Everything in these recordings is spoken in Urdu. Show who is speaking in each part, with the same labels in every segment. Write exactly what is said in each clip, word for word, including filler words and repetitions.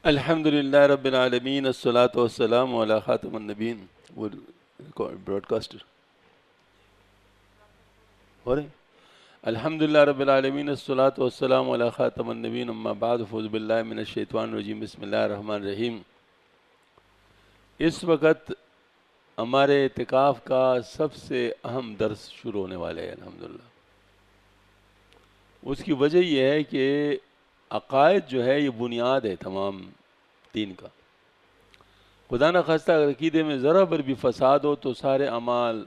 Speaker 1: الحمدللہ رب العالمین الصلاۃ والسلام علی خاتم النبین. وہ براڈ کاسٹر ہو رہے. الحمدللہ رب العالمین الصلاۃ والسلام علی خاتم النبین. اما بعد فاعوذ باللہ من الشیطان الرجیم. بسم اللہ الرحمن الرحیم. اس وقت ہمارے اعتکاف کا سب سے اہم درس شروع ہونے والے ہیں الحمدللہ. اس کی وجہ یہ ہے کہ عقائد جو ہے یہ بنیاد ہے تمام دین کا. خدا نہ خواستہ اگر عقیدے میں ذرا بر بھی فساد ہو تو سارے اعمال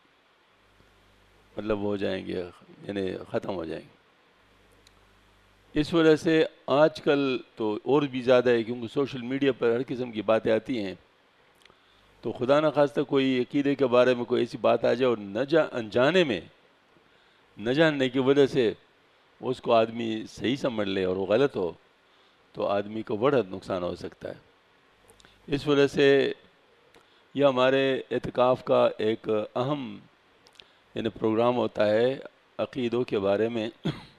Speaker 1: مطلب ہو جائیں گے، یعنی ختم ہو جائیں گے. اس وجہ سے آج کل تو اور بھی زیادہ ہے، کیونکہ سوشل میڈیا پر ہر قسم کی باتیں آتی ہیں. تو خدا نہ خواستہ کوئی عقیدے کے بارے میں کوئی ایسی بات آ جائے اور نہ جا انجانے میں نہ جاننے کی وجہ سے اس کو آدمی صحیح سمجھ لے اور وہ غلط ہو تو آدمی کو بڑا نقصان ہو سکتا ہے. اس وجہ سے یہ ہمارے اعتکاف کا ایک اہم یعنی پروگرام ہوتا ہے عقیدوں کے بارے میں.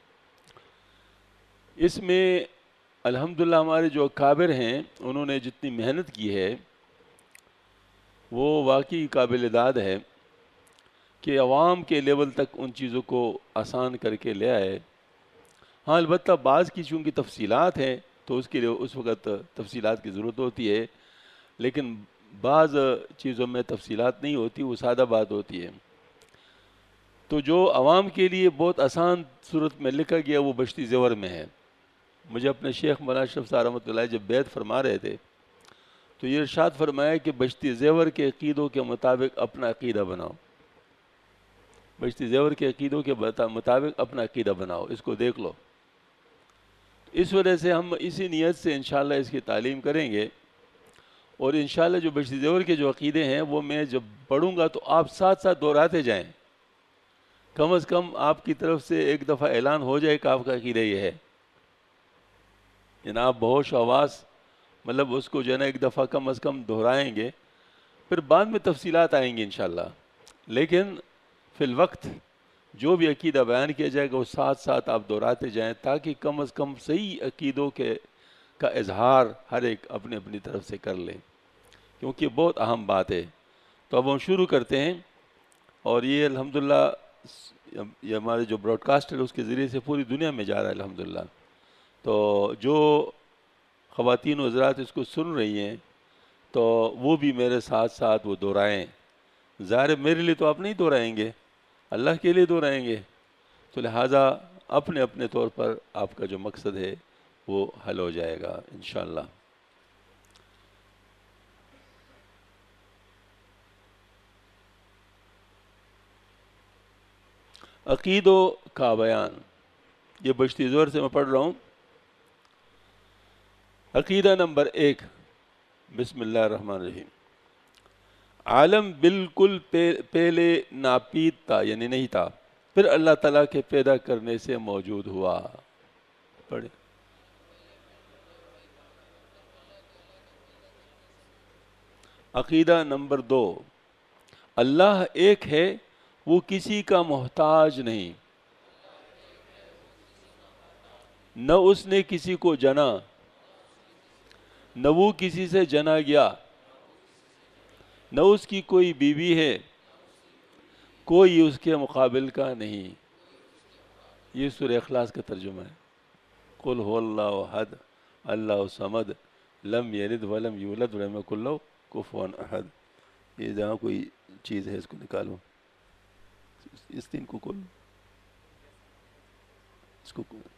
Speaker 1: اس میں الحمدللہ ہمارے جو اکابر ہیں انہوں نے جتنی محنت کی ہے وہ واقعی قابل داد ہے کہ عوام کے لیول تک ان چیزوں کو آسان کر کے لے آئے. ہاں البتہ بعض کی چونکہ تفصیلات ہیں تو اس کے لیے اس وقت تفصیلات کی ضرورت ہوتی ہے، لیکن بعض چیزوں میں تفصیلات نہیں ہوتی، وہ سادہ بات ہوتی ہے. تو جو عوام کے لیے بہت آسان صورت میں لکھا گیا وہ بشتی زیور میں ہے. مجھے اپنے شیخ مولانا اشرف صاحب رحمۃ اللہ جب بیعت فرما رہے تھے تو یہ ارشاد فرمایا کہ بشتی زیور کے عقیدوں کے مطابق اپنا عقیدہ بناؤ. بشتی زیور کے عقیدوں کے مطابق اپنا عقیدہ بناؤ، اس کو دیکھ لو. اس وجہ سے ہم اسی نیت سے انشاءاللہ اس کی تعلیم کریں گے، اور انشاءاللہ جو بشتی زیور کے جو عقیدے ہیں وہ میں جب پڑھوں گا تو آپ ساتھ ساتھ دہراتے جائیں. کم از کم آپ کی طرف سے ایک دفعہ اعلان ہو جائے کہ آپ کا عقیدہ یہ ہے. جناب بہوش آواز مطلب اس کو جو ہے نا ایک دفعہ کم از کم دہرائیں گے، پھر بعد میں تفصیلات آئیں گی انشاءاللہ. لیکن فی الوقت جو بھی عقیدہ بیان کیا جائے گا وہ ساتھ ساتھ آپ دہراتے جائیں تاکہ کم از کم صحیح عقیدوں کے کا اظہار ہر ایک اپنے اپنی طرف سے کر لیں، کیونکہ یہ بہت اہم بات ہے. تو اب ہم شروع کرتے ہیں، اور یہ الحمدللہ یہ ہمارے جو براڈ کاسٹ ہے اس کے ذریعے سے پوری دنیا میں جا رہا ہے الحمدللہ. تو جو خواتین و حضرات اس کو سن رہی ہیں تو وہ بھی میرے ساتھ ساتھ وہ دہرائیں. ظاہر میرے لیے تو آپ نہیں دہرائیں گے، اللہ کے لیے دہرائیں گے، تو لہٰذا اپنے اپنے طور پر آپ کا جو مقصد ہے وہ حل ہو جائے گا انشاءاللہ. عقیدوں کا بیان، یہ بشتی زور سے میں پڑھ رہا ہوں. عقیدہ نمبر ایک، بسم اللہ الرحمن الرحیم. عالم بالکل پہلے ناپید تھا یعنی نہیں تھا، پھر اللہ تعالیٰ کے پیدا کرنے سے موجود ہوا. پڑھیں. عقیدہ نمبر دو، اللہ ایک ہے، وہ کسی کا محتاج نہیں، نہ اس نے کسی کو جنا، نہ وہ کسی سے جنا گیا، نہ اس کی کوئی بیوی ہے، کوئی اس کے مقابل کا نہیں. یہ سورہ اخلاص کا ترجمہ ہے. قل هو اللہ احد اللہ الصمد لم یلد ولم یولد ولم یکن لہ کفوا احد. یہ جہاں کوئی چیز ہے اس کو نکالو، اس دن کو کھولو، اس کو کھولو.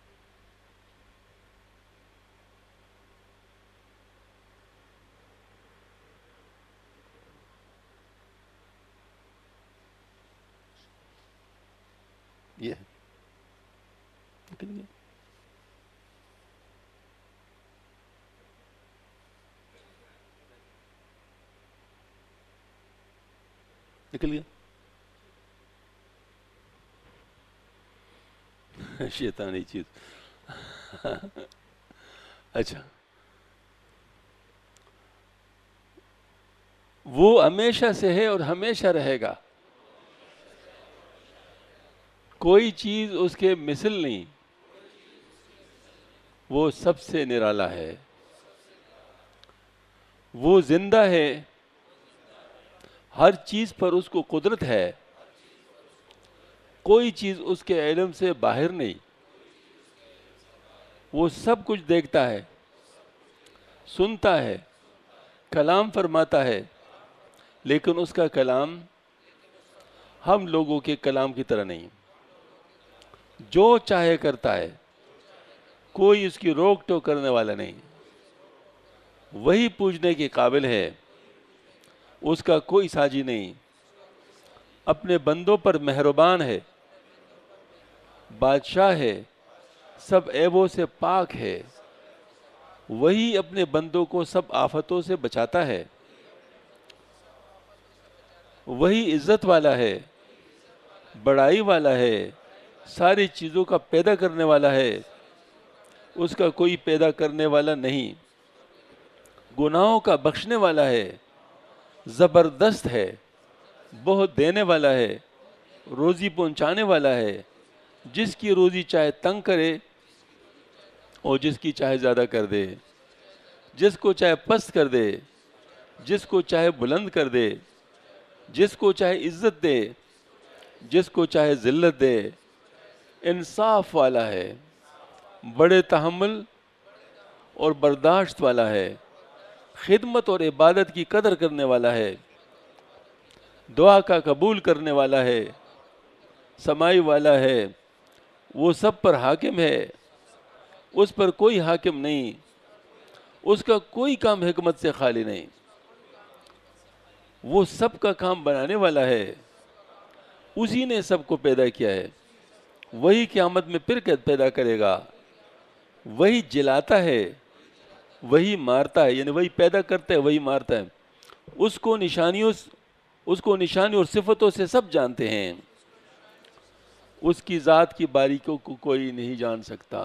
Speaker 1: یہ نکل گیا. نکل گیا شیطانی چیز. اچھا، وہ ہمیشہ سے ہے اور ہمیشہ رہے گا، کوئی چیز اس کے مثل نہیں، وہ سب سے نرالا ہے. وہ زندہ ہے، ہر چیز پر اس کو قدرت ہے، کوئی چیز اس کے علم سے باہر نہیں، وہ سب کچھ دیکھتا ہے، سنتا ہے، کلام فرماتا ہے، لیکن اس کا کلام ہم لوگوں کے کلام کی طرح نہیں، جو چاہے کرتا ہے، کوئی اس کی روک ٹوک کرنے والا نہیں، وہی پوجنے کے قابل ہے، اس کا کوئی ساجی نہیں، اپنے بندوں پر مہربان ہے، بادشاہ ہے، سب عیبوں سے پاک ہے، وہی اپنے بندوں کو سب آفتوں سے بچاتا ہے، وہی عزت والا ہے، بڑائی والا ہے، ساری چیزوں کا پیدا کرنے والا ہے، اس کا کوئی پیدا کرنے والا نہیں، گناہوں کا بخشنے والا ہے، زبردست ہے، بہت دینے والا ہے، روزی پہنچانے والا ہے، جس کی روزی چاہے تنگ کرے اور جس کی چاہے زیادہ کر دے، جس کو چاہے پست کر دے، جس کو چاہے بلند کر دے، جس کو چاہے عزت دے، جس کو چاہے ذلت دے، انصاف والا ہے، بڑے تحمل اور برداشت والا ہے، خدمت اور عبادت کی قدر کرنے والا ہے، دعا کا قبول کرنے والا ہے، سمائی والا ہے، وہ سب پر حاکم ہے، اس پر کوئی حاکم نہیں، اس کا کوئی کام حکمت سے خالی نہیں، وہ سب کا کام بنانے والا ہے، اسی نے سب کو پیدا کیا ہے، وہی قیامت میں پھر پیدا کرے گا، وہی جلاتا ہے، وہی مارتا ہے، یعنی وہی پیدا کرتا ہے، وہی مارتا ہے، اس کو نشانیوں اس کو نشانی اور صفتوں سے سب جانتے ہیں، اس کی ذات کی باریکیوں کو کوئی نہیں جان سکتا،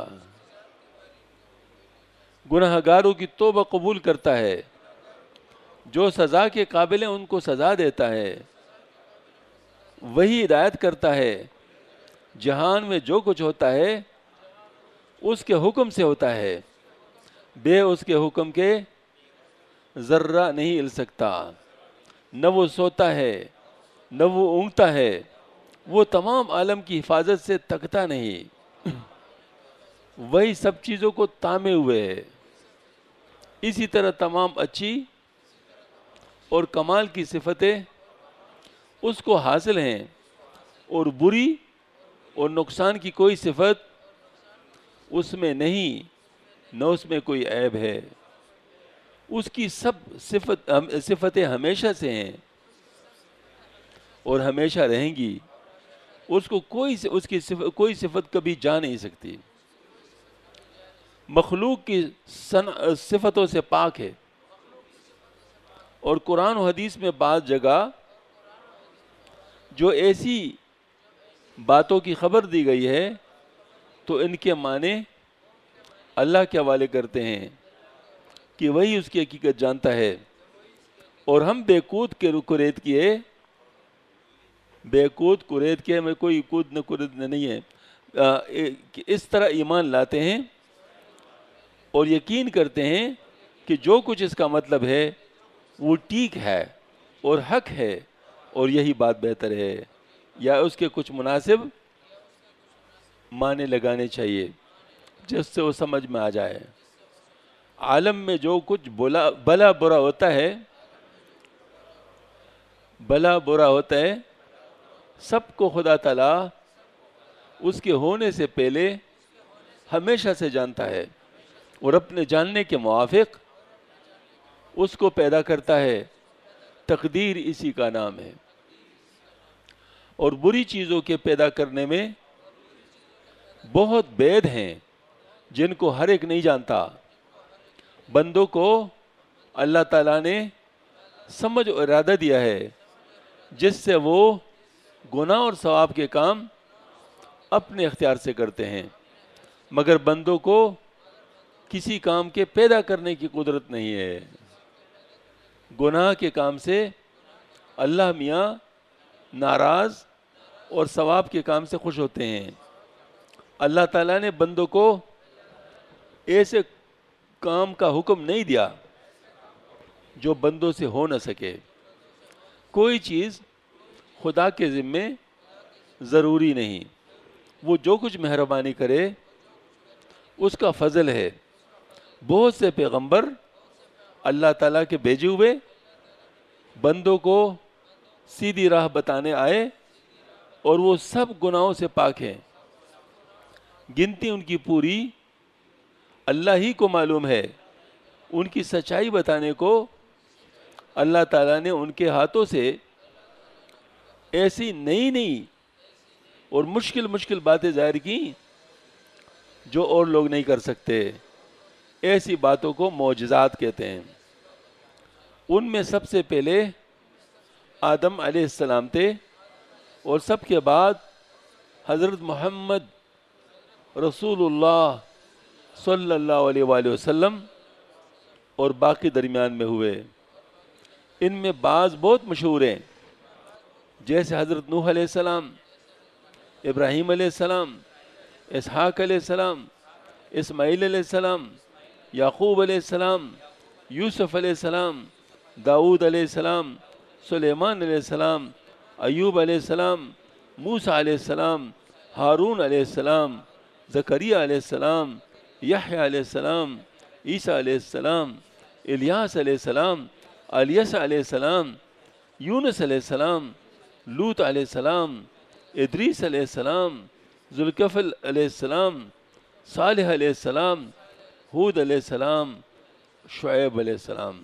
Speaker 1: گناہ گاروں کی توبہ قبول کرتا ہے، جو سزا کے قابل ہیں ان کو سزا دیتا ہے، وہی ہدایت کرتا ہے، جہان میں جو کچھ ہوتا ہے اس کے حکم سے ہوتا ہے، بے اس کے حکم کے ذرہ نہیں ہل سکتا، نہ وہ سوتا ہے نہ وہ اونگتا ہے، وہ تمام عالم کی حفاظت سے تکتا نہیں، وہی سب چیزوں کو تامے ہوئے ہے، اسی طرح تمام اچھی اور کمال کی صفتیں اس کو حاصل ہیں، اور بری اور نقصان کی کوئی صفت اس میں نہیں، نہ اس میں کوئی عیب ہے، اس کی سب صفت صفتیں ہمیشہ سے ہیں اور ہمیشہ رہیں گی، اس کو کوئی اس کی صفت کوئی صفت کبھی جا نہیں سکتی، مخلوق کی صفتوں سے پاک ہے، اور قرآن و حدیث میں بعض جگہ جو ایسی باتوں کی خبر دی گئی ہے تو ان کے معنی اللہ کے حوالے کرتے ہیں کہ وہی اس کی حقیقت جانتا ہے، اور ہم بے کود کے کرید کیے بے کود کرید کیے میں کوئی کود نہ کرید نہیں ہے، اس طرح ایمان لاتے ہیں اور یقین کرتے ہیں کہ جو کچھ اس کا مطلب ہے وہ ٹھیک ہے اور حق ہے اور یہی بات بہتر ہے، یا اس کے کچھ مناسب معنی لگانے چاہیے جس سے وہ سمجھ میں آ جائے۔ عالم میں جو کچھ بلا بلا برا ہوتا ہے بلا برا ہوتا ہے سب کو خدا تعالیٰ اس کے ہونے سے پہلے ہمیشہ سے جانتا ہے، اور اپنے جاننے کے موافق اس کو پیدا کرتا ہے، تقدیر اسی کا نام ہے، اور بری چیزوں کے پیدا کرنے میں بہت بید ہیں جن کو ہر ایک نہیں جانتا، بندوں کو اللہ تعالیٰ نے سمجھ اور ارادہ دیا ہے جس سے وہ گناہ اور ثواب کے کام اپنے اختیار سے کرتے ہیں، مگر بندوں کو کسی کام کے پیدا کرنے کی قدرت نہیں ہے، گناہ کے کام سے اللہ میاں ناراض اور ثواب کے کام سے خوش ہوتے ہیں۔ اللہ تعالیٰ نے بندوں کو ایسے کام کا حکم نہیں دیا جو بندوں سے ہو نہ سکے. کوئی چیز خدا کے ذمے ضروری نہیں. وہ جو کچھ مہربانی کرے اس کا فضل ہے. بہت سے پیغمبر اللہ تعالیٰ کے بھیجے ہوئے بندوں کو سیدھی راہ بتانے آئے اور وہ سب گناہوں سے پاک ہیں. گنتی ان کی پوری اللہ ہی کو معلوم ہے. ان کی سچائی بتانے کو اللہ تعالیٰ نے ان کے ہاتھوں سے ایسی نئی نئی اور مشکل مشکل باتیں ظاہر کی جو اور لوگ نہیں کر سکتے. ایسی باتوں کو معجزات کہتے ہیں. ان میں سب سے پہلے آدم علیہ السلام تھے اور سب کے بعد حضرت محمد رسول اللہ صلی اللہ علیہ وآلہ وسلم اور باقی درمیان میں ہوئے. ان میں بعض بہت مشہور ہیں جیسے حضرت نوح علیہ السلام، ابراہیم علیہ السلام، اسحاق علیہ السلام، اسماعیل علیہ السلام، یعقوب علیہ السلام، یوسف علیہ السلام، داؤد علیہ السلام، سلیمان علیہ السلام، ایوب علیہ السلام، موسیٰ علیہ السلام، ہارون علیہ السلام، زکریا علیہ السلام، یحییٰ علیہ السلام، عیسیٰ علیہ السلام، الیاس علیہ السلام، الیسع علیہ السلام، یونس علیہ السلام، لوط علیہ السلام، ادریس علیہ السلام، ذوالکفل علیہ السلام، صالح علیہ السلام، ہود علیہ السلام، شعیب علیہ السلام.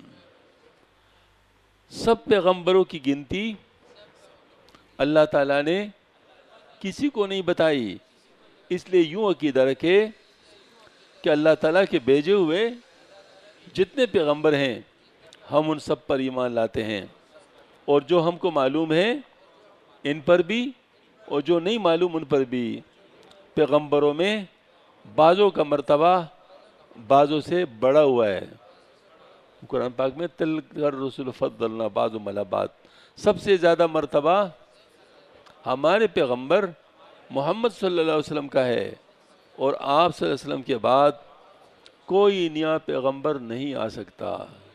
Speaker 1: سب پیغمبروں کی گنتی اللہ تعالیٰ نے کسی کو نہیں بتائی. اس لیے یوں عقیدہ رکھے کہ اللہ تعالیٰ کے بھیجے ہوئے جتنے پیغمبر ہیں ہم ان سب پر ایمان لاتے ہیں، اور جو ہم کو معلوم ہے ان پر بھی اور جو نہیں معلوم ان پر بھی. پیغمبروں میں بعضوں کا مرتبہ بعضوں سے بڑا ہوا ہے. قرآن پاک میں تلک الرسل فضلنا بعضهم علی بعض، سب سے زیادہ مرتبہ ہمارے پیغمبر محمد صلی اللہ علیہ وسلم کا ہے، اور آپ صلی اللہ علیہ وسلم کے بعد کوئی نیا پیغمبر نہیں آ سکتا.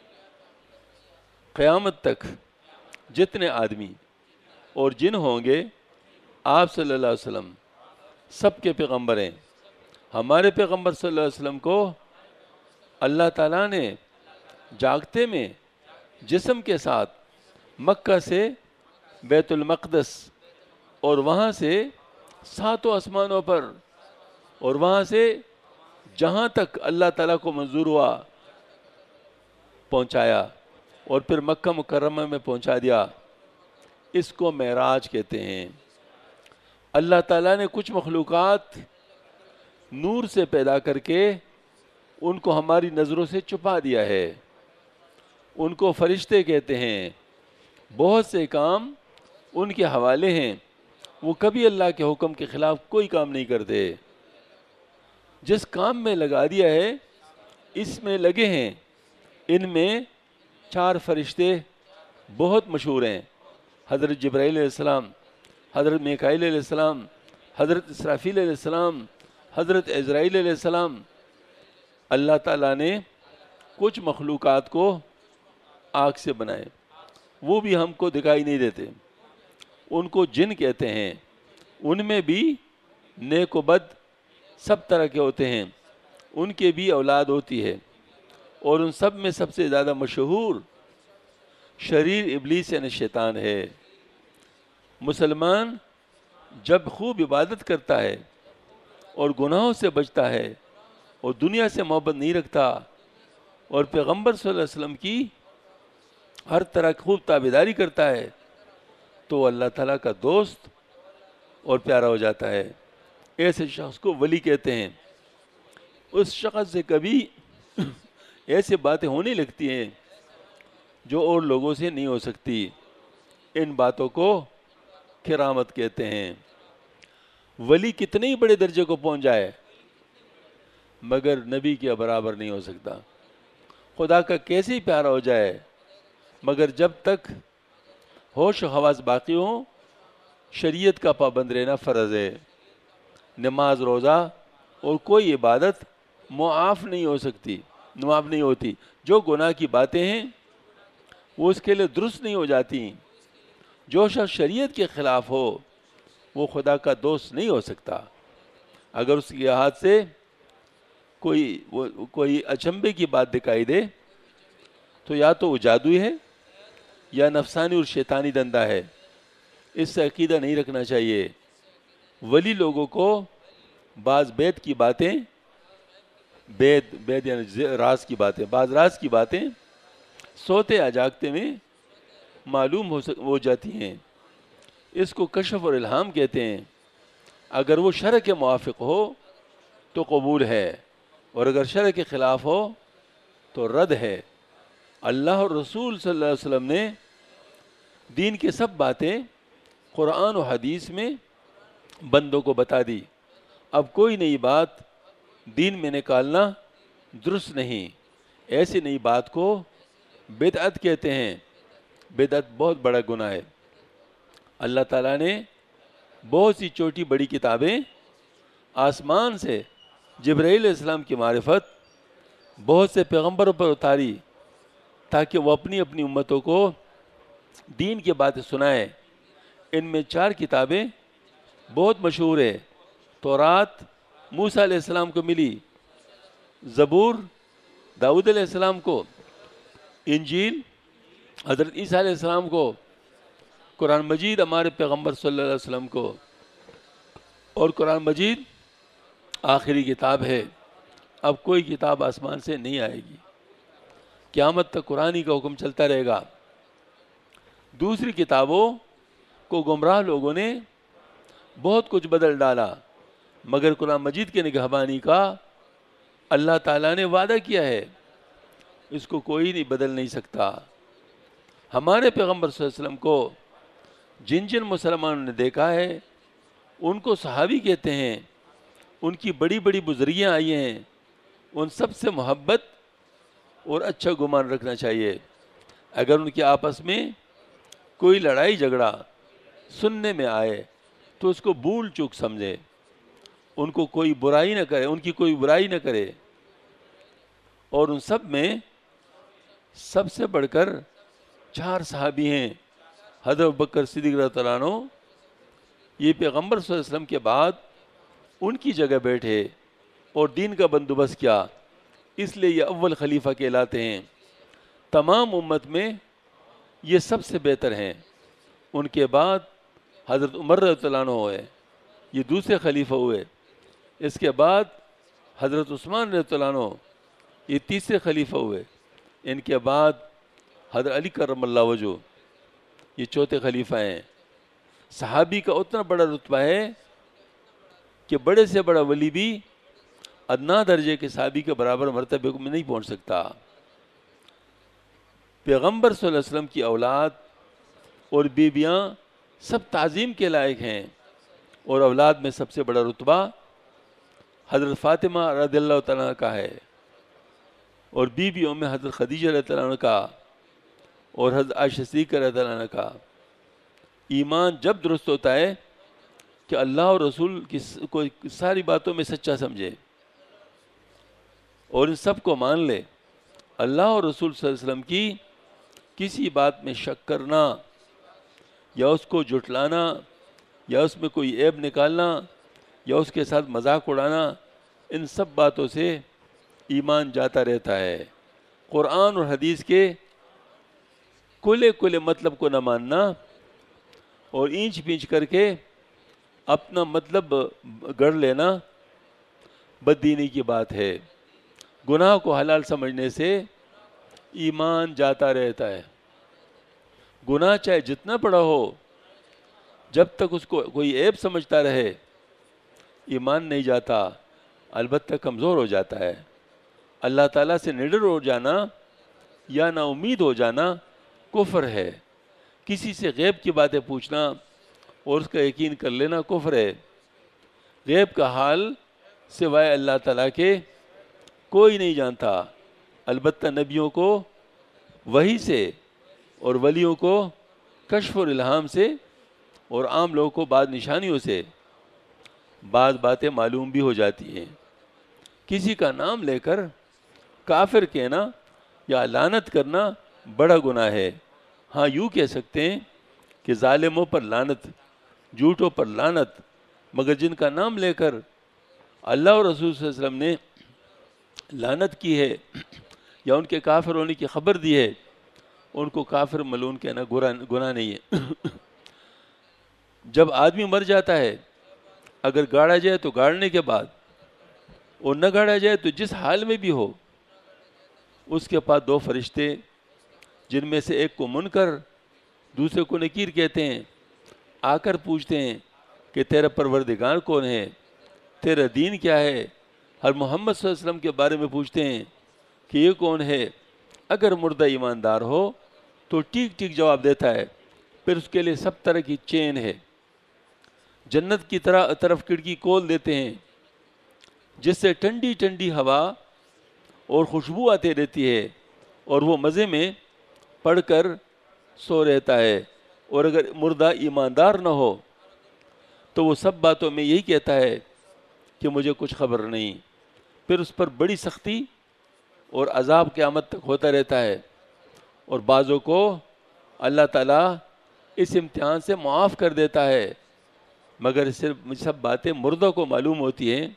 Speaker 1: قیامت تک جتنے آدمی اور جن ہوں گے آپ صلی اللہ علیہ وسلم سب کے پیغمبر ہیں. ہمارے پیغمبر صلی اللہ علیہ وسلم کو اللہ تعالیٰ نے جاگتے میں جسم کے ساتھ مکہ سے بیت المقدس اور وہاں سے ساتوں آسمانوں پر اور وہاں سے جہاں تک اللہ تعالیٰ کو منظور ہوا پہنچایا اور پھر مکہ مکرمہ میں پہنچا دیا. اس کو معراج کہتے ہیں. اللہ تعالیٰ نے کچھ مخلوقات نور سے پیدا کر کے ان کو ہماری نظروں سے چھپا دیا ہے. ان کو فرشتے کہتے ہیں. بہت سے کام ان کے حوالے ہیں، وہ کبھی اللہ کے حکم کے خلاف کوئی کام نہیں کرتے. جس کام میں لگا دیا ہے اس میں لگے ہیں. ان میں چار فرشتے بہت مشہور ہیں: حضرت جبرائیل علیہ السلام، حضرت میکائیل علیہ السلام، حضرت اسرافیل علیہ السلام، حضرت عزرائیل علیہ السلام. اللہ تعالیٰ نے کچھ مخلوقات کو آگ سے بنائے، وہ بھی ہم کو دکھائی نہیں دیتے. ان کو جن کہتے ہیں. ان میں بھی نیک و بد سب طرح کے ہوتے ہیں. ان کے بھی اولاد ہوتی ہے، اور ان سب میں سب سے زیادہ مشہور شریر ابلیس یعنی شیطان ہے. مسلمان جب خوب عبادت کرتا ہے اور گناہوں سے بچتا ہے اور دنیا سے محبت نہیں رکھتا اور پیغمبر صلی اللہ علیہ وسلم کی ہر طرح خوب تابعداری کرتا ہے تو اللہ تعالیٰ کا دوست اور پیارا ہو جاتا ہے. ایسے شخص کو ولی کہتے ہیں. اس شخص سے کبھی ایسے باتیں ہونے لگتی ہیں جو اور لوگوں سے نہیں ہو سکتی. ان باتوں کو کرامت کہتے ہیں. ولی کتنے ہی بڑے درجے کو پہنچ جائے مگر نبی کے برابر نہیں ہو سکتا. خدا کا کیسے ہی پیارا ہو جائے مگر جب تک ہوش و حواس باقی ہوں شریعت کا پابند رہنا فرض ہے. نماز، روزہ اور کوئی عبادت معاف نہیں ہو سکتی، معاف نہیں ہوتی. جو گناہ کی باتیں ہیں وہ اس کے لیے درست نہیں ہو جاتی. جو شخص شریعت کے خلاف ہو وہ خدا کا دوست نہیں ہو سکتا. اگر اس کے ہاتھ سے کوئی کوئی اچنبے کی بات دکھائی دے تو یا تو وہ جادوئی ہے یا نفسانی اور شیطانی دندہ ہے. اس سے عقیدہ نہیں رکھنا چاہیے. ولی لوگوں کو بعض بیت کی باتیں بیت بیت یعنی راز کی باتیں بعض راز کی باتیں سوتے یا جاگتے میں معلوم ہو سک ہو جاتی ہیں. اس کو کشف اور الہام کہتے ہیں. اگر وہ شرع کے موافق ہو تو قبول ہے اور اگر شرع کے خلاف ہو تو رد ہے. اللہ اور رسول صلی اللہ علیہ وسلم نے دین کی سب باتیں قرآن و حدیث میں بندوں کو بتا دی. اب کوئی نئی بات دین میں نکالنا درست نہیں. ایسی نئی بات کو بدعت کہتے ہیں. بدعت بہت بڑا گناہ ہے. اللہ تعالیٰ نے بہت سی چھوٹی بڑی کتابیں آسمان سے جبرائیل علیہ السلام کی معرفت بہت سے پیغمبروں پر اتاری تاکہ وہ اپنی اپنی امتوں کو دین کی باتیں سنائیں. ان میں چار کتابیں بہت مشہور ہیں. تورات موسیٰ علیہ السلام کو ملی, زبور داؤد علیہ السلام کو, انجیل حضرت عیسیٰ علیہ السلام کو, قرآن مجید ہمارے پیغمبر صلی اللہ علیہ وسلم کو, اور قرآن مجید آخری کتاب ہے. اب کوئی کتاب آسمان سے نہیں آئے گی. قیامت تک قرآن کا حکم چلتا رہے گا. دوسری کتابوں کو گمراہ لوگوں نے بہت کچھ بدل ڈالا, مگر قرآن مجید کے نگہبانی کا اللہ تعالیٰ نے وعدہ کیا ہے, اس کو کوئی نہیں بدل نہیں سکتا. ہمارے پیغمبر صلی اللہ علیہ وسلم کو جن جن مسلمانوں نے دیکھا ہے ان کو صحابی کہتے ہیں. ان کی بڑی بڑی بزرگیاں آئی ہیں. ان سب سے محبت اور اچھا گمان رکھنا چاہیے. اگر ان کے آپس میں کوئی لڑائی جھگڑا سننے میں آئے تو اس کو بھول چوک سمجھے. ان کو کوئی برائی نہ کرے, ان کی کوئی برائی نہ کرے. اور ان سب میں سب سے بڑھ کر چار صحابی ہیں. حضرت ابوبکر صدیق رضی اللہ عنہ, یہ پیغمبر صلی اللہ علیہ وسلم کے بعد ان کی جگہ بیٹھے اور دین کا بندوبست کیا, اس لیے یہ اول خلیفہ کہلاتے ہیں. تمام امت میں یہ سب سے بہتر ہیں. ان کے بعد حضرت عمر رضی اللہ عنہ ہوئے, یہ دوسرے خلیفہ ہوئے. اس کے بعد حضرت عثمان رضی اللہ عنہ, یہ تیسرے خلیفہ ہوئے. ان کے بعد حضرت علی کرم اللہ وجہ, یہ چوتھے خلیفہ ہیں. صحابی کا اتنا بڑا رتبہ ہے کہ بڑے سے بڑا ولی بھی ادنا درجے کے صحابی کے برابر مرتبے میں نہیں پہنچ سکتا. پیغمبر صلی اللہ علیہ وسلم کی اولاد اور بیویاں سب تعظیم کے لائق ہیں, اور اولاد میں سب سے بڑا رتبہ حضرت فاطمہ رضی اللہ تعالیٰ کا ہے, اور بیویوں میں حضرت خدیجہ رضی اللہ عنہ کا اور حضرت عائشہ صدیقہ رضی اللہ عنہ کا. ایمان جب درست ہوتا ہے کہ اللہ اور رسول کی کوئی ساری باتوں میں سچا سمجھے اور ان سب کو مان لے. اللہ اور رسول صلی اللہ علیہ وسلم کی کسی بات میں شک کرنا یا اس کو جھٹلانا یا اس میں کوئی عیب نکالنا یا اس کے ساتھ مذاق اڑانا, ان سب باتوں سے ایمان جاتا رہتا ہے. قرآن اور حدیث کے کلے کلے مطلب کو نہ ماننا اور اینچ پینچ کر کے اپنا مطلب گڑھ لینا بددینی کی بات ہے. گناہ کو حلال سمجھنے سے ایمان جاتا رہتا ہے. گناہ چاہے جتنا بڑا ہو, جب تک اس کو کوئی عیب سمجھتا رہے ایمان نہیں جاتا, البتہ کمزور ہو جاتا ہے. اللہ تعالیٰ سے نڈر ہو جانا یا نا امید ہو جانا کفر ہے. کسی سے غیب کی باتیں پوچھنا اور اس کا یقین کر لینا کفر ہے. غیب کا حال سوائے اللہ تعالیٰ کے کوئی نہیں جانتا, البتہ نبیوں کو وحی سے اور ولیوں کو کشف اور الہام سے اور عام لوگوں کو بعض نشانیوں سے بعض باتیں معلوم بھی ہو جاتی ہیں. کسی کا نام لے کر کافر کہنا یا لعنت کرنا بڑا گناہ ہے. ہاں یوں کہہ سکتے ہیں کہ ظالموں پر لعنت، جھوٹوں پر لعنت، مگر جن کا نام لے کر اللہ اور رسول صلی اللہ علیہ وسلم نے لعنت کی ہے یا ان کے کافر ہونے کی خبر دی ہے، ان کو کافر ملعون کہنا گناہ نہیں ہے۔ جب آدمی مر جاتا ہے، اگر گاڑا جائے تو گاڑنے کے بعد، اور نہ گاڑا جائے تو جس حال میں بھی ہو، اس کے پاس دو فرشتے جن میں سے ایک کو منکر دوسرے کو نکیر کہتے ہیں، آ کر پوچھتے ہیں کہ تیرا پروردگار کون ہے، تیرا دین کیا ہے، ہر محمد صلی اللہ علیہ وسلم کے بارے میں پوچھتے ہیں کہ یہ کون ہے۔ اگر مردہ ایماندار ہو تو ٹھیک ٹھیک جواب دیتا ہے، پھر اس کے لیے سب طرح کی چین ہے، جنت کی طرح طرف کھڑکی کھول دیتے ہیں جس سے ٹھنڈی ٹھنڈی ہوا اور خوشبو آتی رہتی ہے، اور وہ مزے میں پڑھ کر سو رہتا ہے۔ اور اگر مردہ ایماندار نہ ہو تو وہ سب باتوں میں یہی کہتا ہے کہ مجھے کچھ خبر نہیں، پھر اس پر بڑی سختی اور عذاب قیامت تک ہوتا رہتا ہے۔ اور بعضوں کو اللہ تعالیٰ اس امتحان سے معاف کر دیتا ہے، مگر صرف سب باتیں مردوں کو معلوم ہوتی ہیں،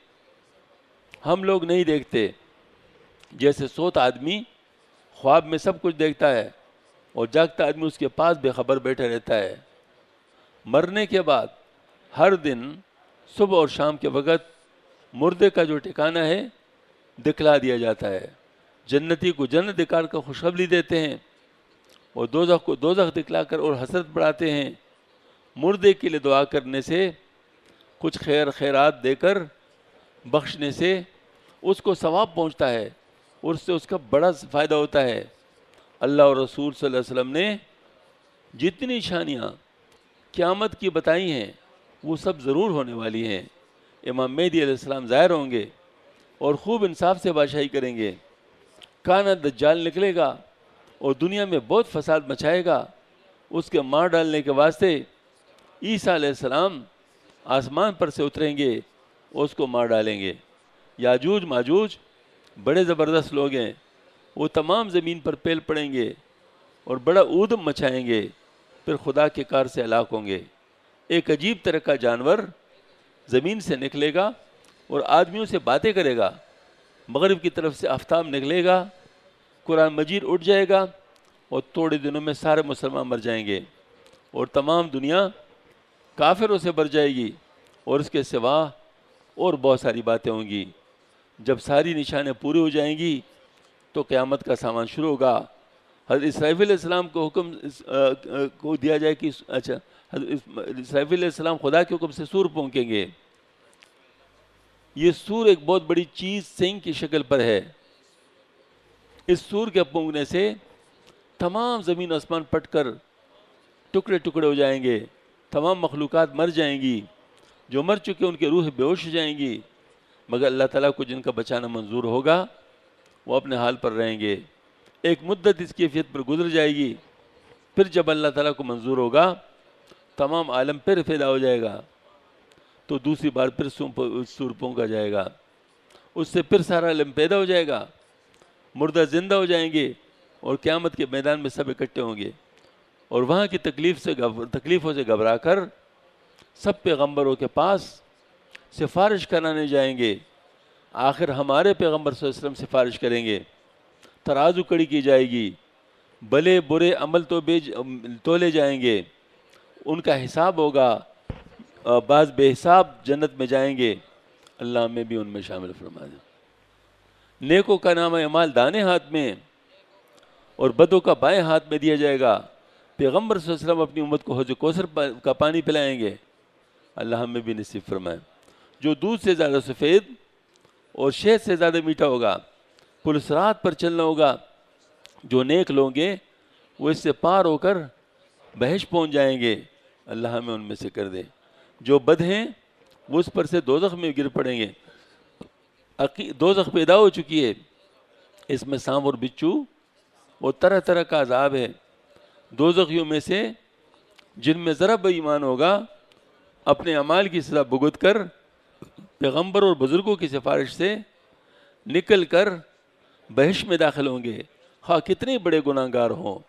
Speaker 1: ہم لوگ نہیں دیکھتے۔ جیسے سوت آدمی خواب میں سب کچھ دیکھتا ہے اور جاگتا آدمی اس کے پاس بے خبر بیٹھا رہتا ہے۔ مرنے کے بعد ہر دن صبح اور شام کے وقت مردے کا جو ٹھکانہ ہے دکھلا دیا جاتا ہے۔ جنتی کو جنت دکھا کر خوشخبری دیتے ہیں، اور دوزخ کو دوزخ دکھلا کر اور حسرت بڑھاتے ہیں۔ مردے کے لیے دعا کرنے سے، کچھ خیر خیرات دے کر بخشنے سے اس کو ثواب پہنچتا ہے، اور اس سے اس کا بڑا فائدہ ہوتا ہے۔ اللہ اور رسول صلی اللہ علیہ وسلم نے جتنی نشانیاں قیامت کی بتائی ہیں وہ سب ضرور ہونے والی ہیں۔ امام مہدی علیہ السلام ظاہر ہوں گے اور خوب انصاف سے بادشاہی کریں گے۔ کانا دجال نکلے گا اور دنیا میں بہت فساد مچائے گا، اس کے مار ڈالنے کے واسطے عیسیٰ علیہ السلام آسمان پر سے اتریں گے اور اس کو مار ڈالیں گے۔ یاجوج ماجوج بڑے زبردست لوگ ہیں، وہ تمام زمین پر پھیل پڑیں گے اور بڑا اودم مچائیں گے، پھر خدا کے کار سے ہلاک ہوں گے۔ ایک عجیب طرح کا جانور زمین سے نکلے گا اور آدمیوں سے باتیں کرے گا، مغرب کی طرف سے آفتاب نکلے گا، قرآن مجید اٹھ جائے گا، اور تھوڑے دنوں میں سارے مسلمان مر جائیں گے اور تمام دنیا کافروں سے بھر جائے گی، اور اس کے سوا اور بہت ساری باتیں ہوں گی۔ جب ساری نشانیں پوری ہو جائیں گی تو قیامت کا سامان شروع ہوگا۔ حضرت اسرائیل علیہ السلام کو حکم کو دیا جائے کہ اچھا حضرت اسرائیل علیہ السلام خدا کے حکم سے سور پھونکیں گے۔ یہ سور ایک بہت بڑی چیز سنگ کی شکل پر ہے۔ اس سور کے پھونکنے سے تمام زمین آسمان پٹ کر ٹکڑے ٹکڑے ہو جائیں گے، تمام مخلوقات مر جائیں گی، جو مر چکے ان کے روح بے ہوش ہو جائیں گی، مگر اللہ تعالیٰ کو جن کا بچانا منظور ہوگا وہ اپنے حال پر رہیں گے۔ ایک مدت اس کیفیت پر گزر جائے گی، پھر جب اللہ تعالیٰ کو منظور ہوگا تمام عالم پھر پیدا ہو جائے گا، تو دوسری بار پھر سور پھونکا جائے گا، اس سے پھر سارا عالم پیدا ہو جائے گا، مردہ زندہ ہو جائیں گے، اور قیامت کے میدان میں سب اکٹھے ہوں گے، اور وہاں کی تکلیف سے تکلیفوں سے گھبرا کر سب پیغمبروں کے پاس سفارش کرانے جائیں گے۔ آخر ہمارے پیغمبر صلی اللہ علیہ وسلم سفارش کریں گے، ترازو کڑی کی جائے گی، بھلے برے عمل تو بیج تولے جائیں گے، ان کا حساب ہوگا، بعض بے حساب جنت میں جائیں گے، اللہ ہمیں بھی ان میں شامل فرما دے۔ نیکوں کا نام اعمال دانے ہاتھ میں اور بدوں کا بائیں ہاتھ میں دیا جائے گا۔ پیغمبر صلی اللہ علیہ وسلم اپنی امت کو حوض کوثر کا پانی پلائیں گے، اللہ ہمیں بھی نصیب فرمائے، جو دودھ سے زیادہ سفید اور شہد سے زیادہ میٹھا ہوگا۔ پل صراط پر چلنا ہوگا، جو نیک لوگ ہیں وہ اس سے پار ہو کر بہشت پہنچ جائیں گے، اللہ ہمیں ان میں سے کر دے۔ جو بد ہیں وہ اس پر سے دوزخ میں گر پڑیں گے۔ دوزخ پیدا ہو چکی ہے، اس میں سانپ اور بچھو وہ طرح طرح کا عذاب ہے۔ دوزخیوں میں سے جن میں ذرا بے ایمان ہوگا اپنے اعمال کی سزا بھگت کر پیغمبر اور بزرگوں کی سفارش سے نکل کر بہشت میں داخل ہوں گے، خواہ کتنے بڑے گناہ گار ہوں،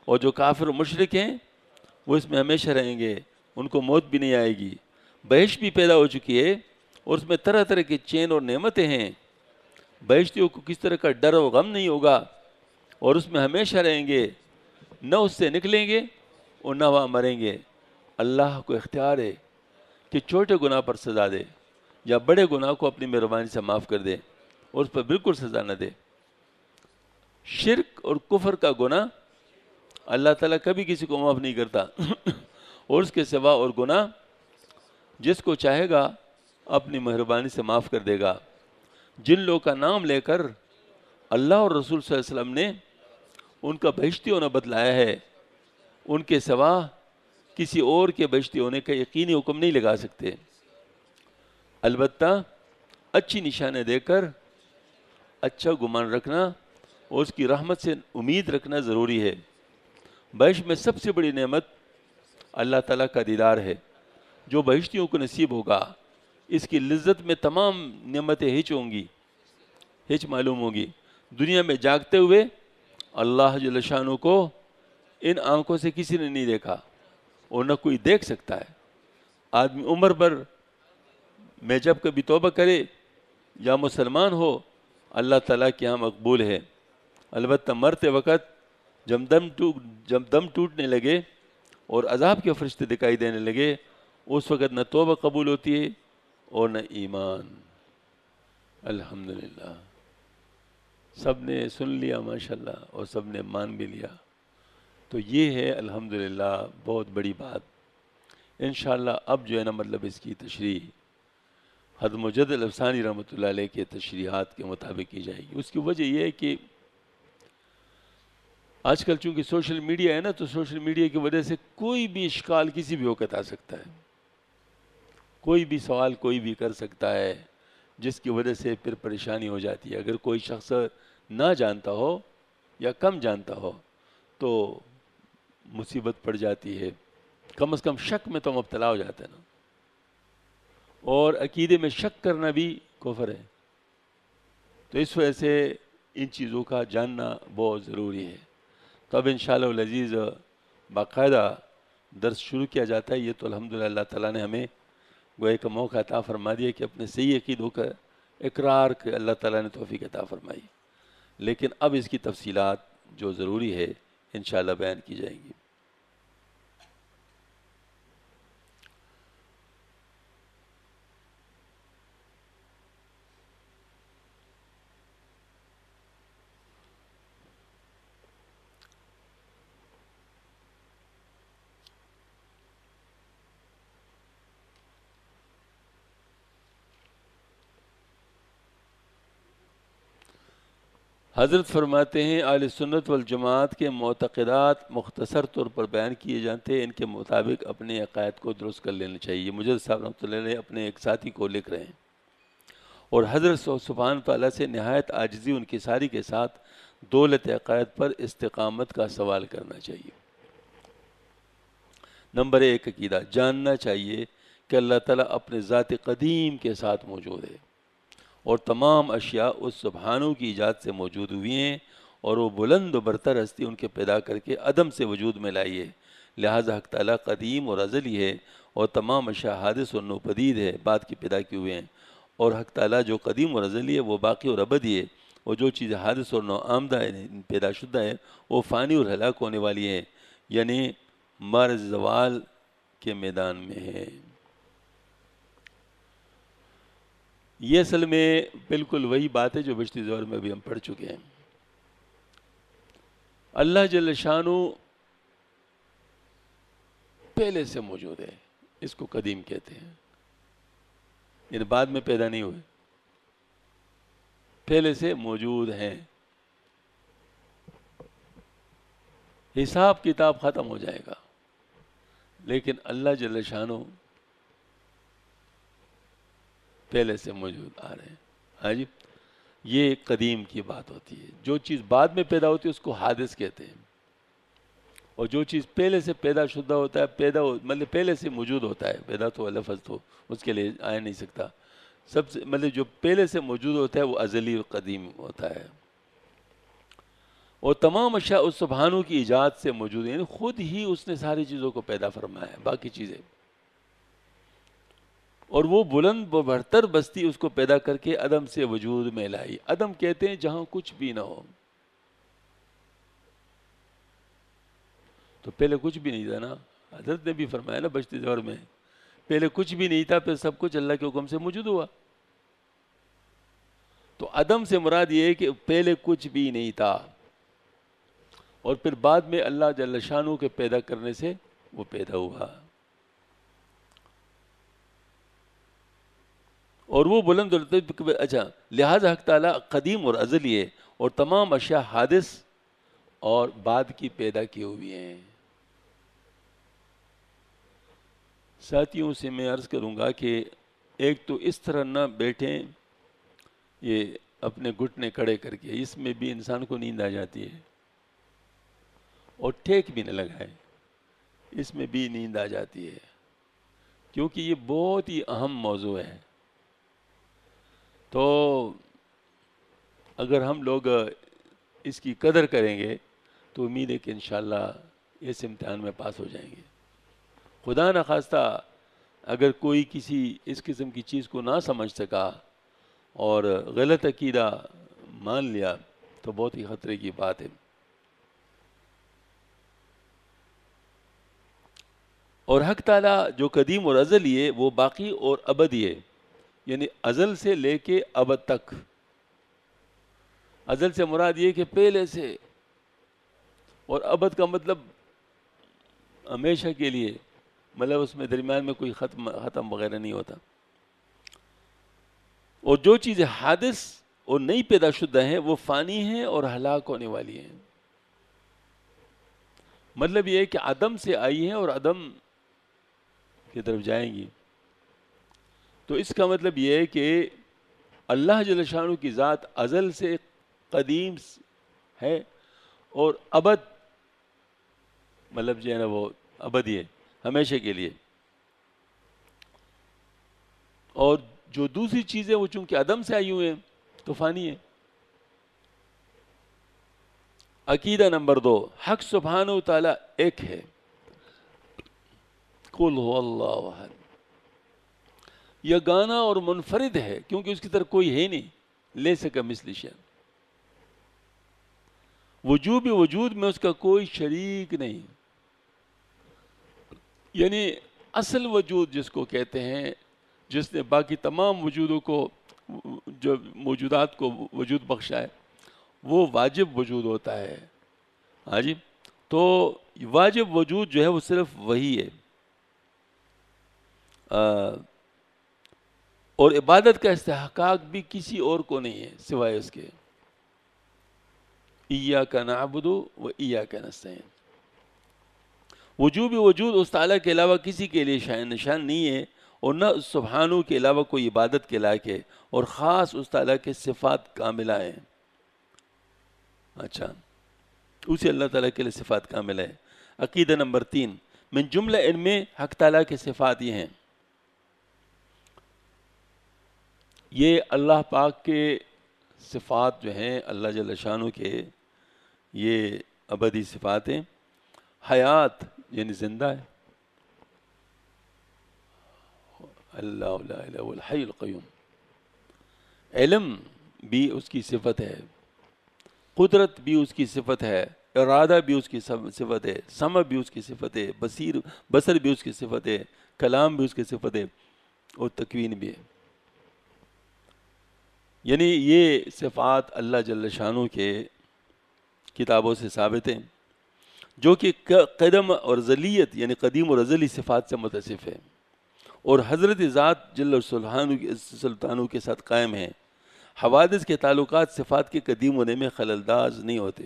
Speaker 1: اور جو کافر و مشرک ہیں وہ اس میں ہمیشہ رہیں گے، ان کو موت بھی نہیں آئے گی۔ بہشت بھی پیدا ہو چکی ہے اور اس میں طرح طرح کے چین اور نعمتیں ہیں، بہشتیوں کو کس طرح کا ڈر و غم نہیں ہوگا اور اس میں ہمیشہ رہیں گے، نہ اس سے نکلیں گے اور نہ وہاں مریں گے۔ اللہ کو اختیار ہے کہ چھوٹے گناہ پر سزا دے یا بڑے گناہ کو اپنی مہربانی سے معاف کر دے اور اس پر بالکل سزا نہ دے۔ شرک اور کفر کا گناہ اللہ تعالیٰ کبھی کسی کو معاف نہیں کرتا اور اس کے سوا اور گناہ جس کو چاہے گا اپنی مہربانی سے معاف کر دے گا۔ جن لوگوں کا نام لے کر اللہ اور رسول صلی اللہ علیہ وسلم نے ان کا بہشتی ہونا بتلایا ہے، ان کے سوا کسی اور کے بہشتی ہونے کا یقینی حکم نہیں لگا سکتے۔ البتہ اچھی نشانیں دے کر اچھا گمان رکھنا اور اس کی رحمت سے امید رکھنا ضروری ہے۔ بہشت میں سب سے بڑی نعمت اللہ تعالیٰ کا دیدار ہے جو بہشتیوں کو نصیب ہوگا۔ اس کی لذت میں تمام نعمتیں ہچ ہوں گی، ہچ معلوم ہوگی۔ دنیا میں جاگتے ہوئے اللہ جل شانہ کو ان آنکھوں سے کسی نے نہیں دیکھا اور نہ کوئی دیکھ سکتا ہے۔ آدمی عمر پر میں جب کبھی توبہ کرے یا مسلمان ہو اللہ تعالیٰ کے ہاں مقبول ہے، البتہ مرتے وقت جب دم ٹوٹ جب دم ٹوٹنے لگے اور عذاب کے فرشتے دکھائی دینے لگے اس وقت نہ توبہ قبول ہوتی ہے اور نہ ایمان۔ الحمدللہ سب نے سن لیا ماشاءاللہ اور سب نے مان بھی لیا، تو یہ ہے الحمدللہ بہت بڑی بات۔ انشاءاللہ اب جو ہے نا مطلب اس کی تشریح حضرت مجدد الافسانی رحمۃ اللہ علیہ کے تشریحات کے مطابق کی جائے گی۔ اس کی وجہ یہ ہے کہ آج کل چونکہ سوشل میڈیا ہے نا، تو سوشل میڈیا کی وجہ سے کوئی بھی اشکال کسی بھی وقت آ سکتا ہے، کوئی بھی سوال کوئی بھی کر سکتا ہے، جس کی وجہ سے پھر پریشانی ہو جاتی ہے۔ اگر کوئی شخص نہ جانتا ہو یا کم جانتا ہو تو مصیبت پڑ جاتی ہے، کم از کم شک میں تو مبتلا ہو جاتا ہے نا، اور عقیدے میں شک کرنا بھی کفر ہے۔ تو اس وجہ سے ان چیزوں کا جاننا بہت ضروری ہے۔ تو اب انشاءاللہ العزیز باقاعدہ درس شروع کیا جاتا ہے۔ یہ تو الحمدللہ اللہ تعالیٰ نے ہمیں گویا کا موقع عطا فرما دیا کہ اپنے صحیح عقیدوں کا اقرار کے اللہ تعالیٰ نے توفیق عطا فرمائی، لیکن اب اس کی تفصیلات جو ضروری ہے انشاءاللہ بیان کی جائیں گی۔ حضرت فرماتے ہیں اہل سنت والجماعت کے معتقدات مختصر طور پر بیان کیے جاتے ہیں، ان کے مطابق اپنے عقائد کو درست کر لینا چاہیے۔ مجدد صاحب رحمۃ اللہ علیہ اپنے ایک ساتھی کو لکھ رہے ہیں، اور حضرت سبحانہ تعالیٰ سے نہایت عاجزی ان کی ساری کے ساتھ دولت عقائد پر استقامت کا سوال کرنا چاہیے۔ نمبر ایک عقیدہ جاننا چاہیے کہ اللہ تعالیٰ اپنے ذات قدیم کے ساتھ موجود ہے اور تمام اشیاء اس سبحانہ کی ایجاد سے موجود ہوئی ہیں، اور وہ بلند و برتر ہستی ان کے پیدا کر کے عدم سے وجود میں لائی ہے۔ لہٰذا حق تعالیٰ قدیم اور ازلی ہے اور تمام اشیاء حادث اور نوپدید ہے، بعد کی پیدا کیے ہوئے ہیں، اور حق تعالیٰ جو قدیم اور ازلی ہے وہ باقی اور ابدی ہے، اور جو چیز حادث اور نو آمدہ ہے پیدا شدہ ہے وہ فانی اور ہلاک ہونے والی ہیں، یعنی مرض زوال کے میدان میں ہے۔ یہ اصل میں بالکل وہی بات ہے جو پچھلی دور میں بھی ہم پڑھ چکے ہیں۔ اللہ جل شانہ پہلے سے موجود ہے، اس کو قدیم کہتے ہیں، یعنی بعد میں پیدا نہیں ہوئے، پہلے سے موجود ہیں۔ حساب کتاب ختم ہو جائے گا لیکن اللہ جل شانہ پہلے سے موجود آ رہے ہیں۔ ہاں جی، یہ قدیم کی بات ہوتی ہے۔ جو چیز بعد میں پیدا ہوتی ہے اس کو حادث کہتے ہیں، اور جو چیز پہلے سے پیدا شدہ ہوتا ہے، پیدا ہو مطلب پہلے سے موجود ہوتا ہے، پیدا تو لفظ تو اس کے لیے آ نہیں سکتا، سب سے مطلب جو پہلے سے موجود ہوتا ہے وہ ازلی و قدیم ہوتا ہے۔ اور تمام اشیاء اس سبحانہ کی ایجاد سے موجود ہیں، یعنی خود ہی اس نے ساری چیزوں کو پیدا فرمایا ہے، باقی چیزیں، اور وہ بلند و برتر بستی اس کو پیدا کر کے عدم سے وجود میں لائی۔ عدم کہتے ہیں جہاں کچھ بھی نہ ہو، تو پہلے کچھ بھی نہیں تھا نا، حضرت نے بھی فرمایا نا بچتے دور میں، پہلے کچھ بھی نہیں تھا، پھر سب کچھ اللہ کے حکم سے موجود ہوا۔ تو عدم سے مراد یہ ہے کہ پہلے کچھ بھی نہیں تھا، اور پھر بعد میں اللہ جل شانہ کے پیدا کرنے سے وہ پیدا ہوا، اور وہ بلند اور اچھا لہذا حق تعالیٰ قدیم اور ازلی ہے، اور تمام اشیاء حادث اور بعد کی پیدا کی ہوئی ہیں۔ ساتھیوں سے میں عرض کروں گا کہ ایک تو اس طرح نہ بیٹھیں یہ اپنے گھٹنے کھڑے کر کے، اس میں بھی انسان کو نیند آ جاتی ہے، اور ٹیک بھی نہ لگائے، اس میں بھی نیند آ جاتی ہے، کیونکہ یہ بہت ہی اہم موضوع ہے۔ تو اگر ہم لوگ اس کی قدر کریں گے تو امید ہے کہ انشاءاللہ اس امتحان میں پاس ہو جائیں گے۔ خدا نخواستہ اگر کوئی کسی اس قسم کی چیز کو نہ سمجھ سکا اور غلط عقیدہ مان لیا تو بہت ہی خطرے کی بات ہے۔ اور حق تعالیٰ جو قدیم اور ازلی ہے وہ باقی اور ابدی ہے، یعنی ازل سے لے کے ابد تک۔ ازل سے مراد یہ کہ پہلے سے، اور ابد کا مطلب ہمیشہ کے لیے، مطلب اس میں درمیان میں کوئی ختم ختم وغیرہ نہیں ہوتا۔ اور جو چیزیں حادث اور نئی پیدا شدہ ہیں وہ فانی ہیں اور ہلاک ہونے والی ہیں۔ مطلب یہ ہے کہ عدم سے آئی ہیں اور عدم کی طرف جائیں گی۔ تو اس کا مطلب یہ ہے کہ اللہ جل شانہ کی ذات ازل سے قدیم ہے، اور ابد مطلب جو ہے نا وہ ابدی ہے، ہمیشہ کے لیے۔ اور جو دوسری چیزیں وہ چونکہ عدم سے آئی ہوئے ہیں تو فانی ہے۔ عقیدہ نمبر دو، حق سبحانہ و تعالیٰ ایک ہے، قل هو اللہ احد، یگانہ اور منفرد ہے، کیونکہ اس کی طرح کوئی ہے نہیں، لیس کمثلہ شیء، وجوب وجود میں اس کا کوئی شریک نہیں، یعنی اصل وجود جس کو کہتے ہیں، جس نے باقی تمام وجودوں کو، جو موجودات کو وجود بخشا ہے، وہ واجب وجود ہوتا ہے۔ ہاں جی، تو واجب وجود جو ہے وہ صرف وہی ہے، اور عبادت کا استحقاق بھی کسی اور کو نہیں ہے سوائے اس کے۔ ایاک نعبد و ایاک نستعین، وجوب وجود اس تعالیٰ کے علاوہ کسی کے لیے شائع نشان نہیں ہے، اور نہ سبحانہ کے علاوہ کوئی عبادت کے لائق ہے، اور خاص اس تعالیٰ کے صفات کاملہ ہیں۔ اچھا، اسی اللہ تعالیٰ کے لیے صفات کاملہ ہے۔ عقیدہ نمبر تین، من جملہ ان میں حق تعالیٰ کے صفات یہ ہیں، یہ اللہ پاک کے صفات جو ہیں اللہ جل شانہ کے، یہ ابدی صفات ہیں۔ حیات یعنی زندہ ہے، اللہ لا الہ الا الحی القیوم۔ علم بھی اس کی صفت ہے، قدرت بھی اس کی صفت ہے، ارادہ بھی اس کی صفت ہے، سمع بھی اس کی صفت ہے، بصیر بصر بھی اس کی صفت ہے، کلام بھی اس کی صفت ہے، اور تکوین بھی ہے۔ یعنی یہ صفات اللہ جل شانہ کے کتابوں سے ثابت ہیں، جو کہ قدم اور ازلیت یعنی قدیم اور ازلی صفات سے متصف ہے، اور حضرت ذات جل سلطانہ کے ساتھ قائم ہیں۔ حوادث کے تعلقات صفات کے قدیم ہونے میں خللداز نہیں ہوتے۔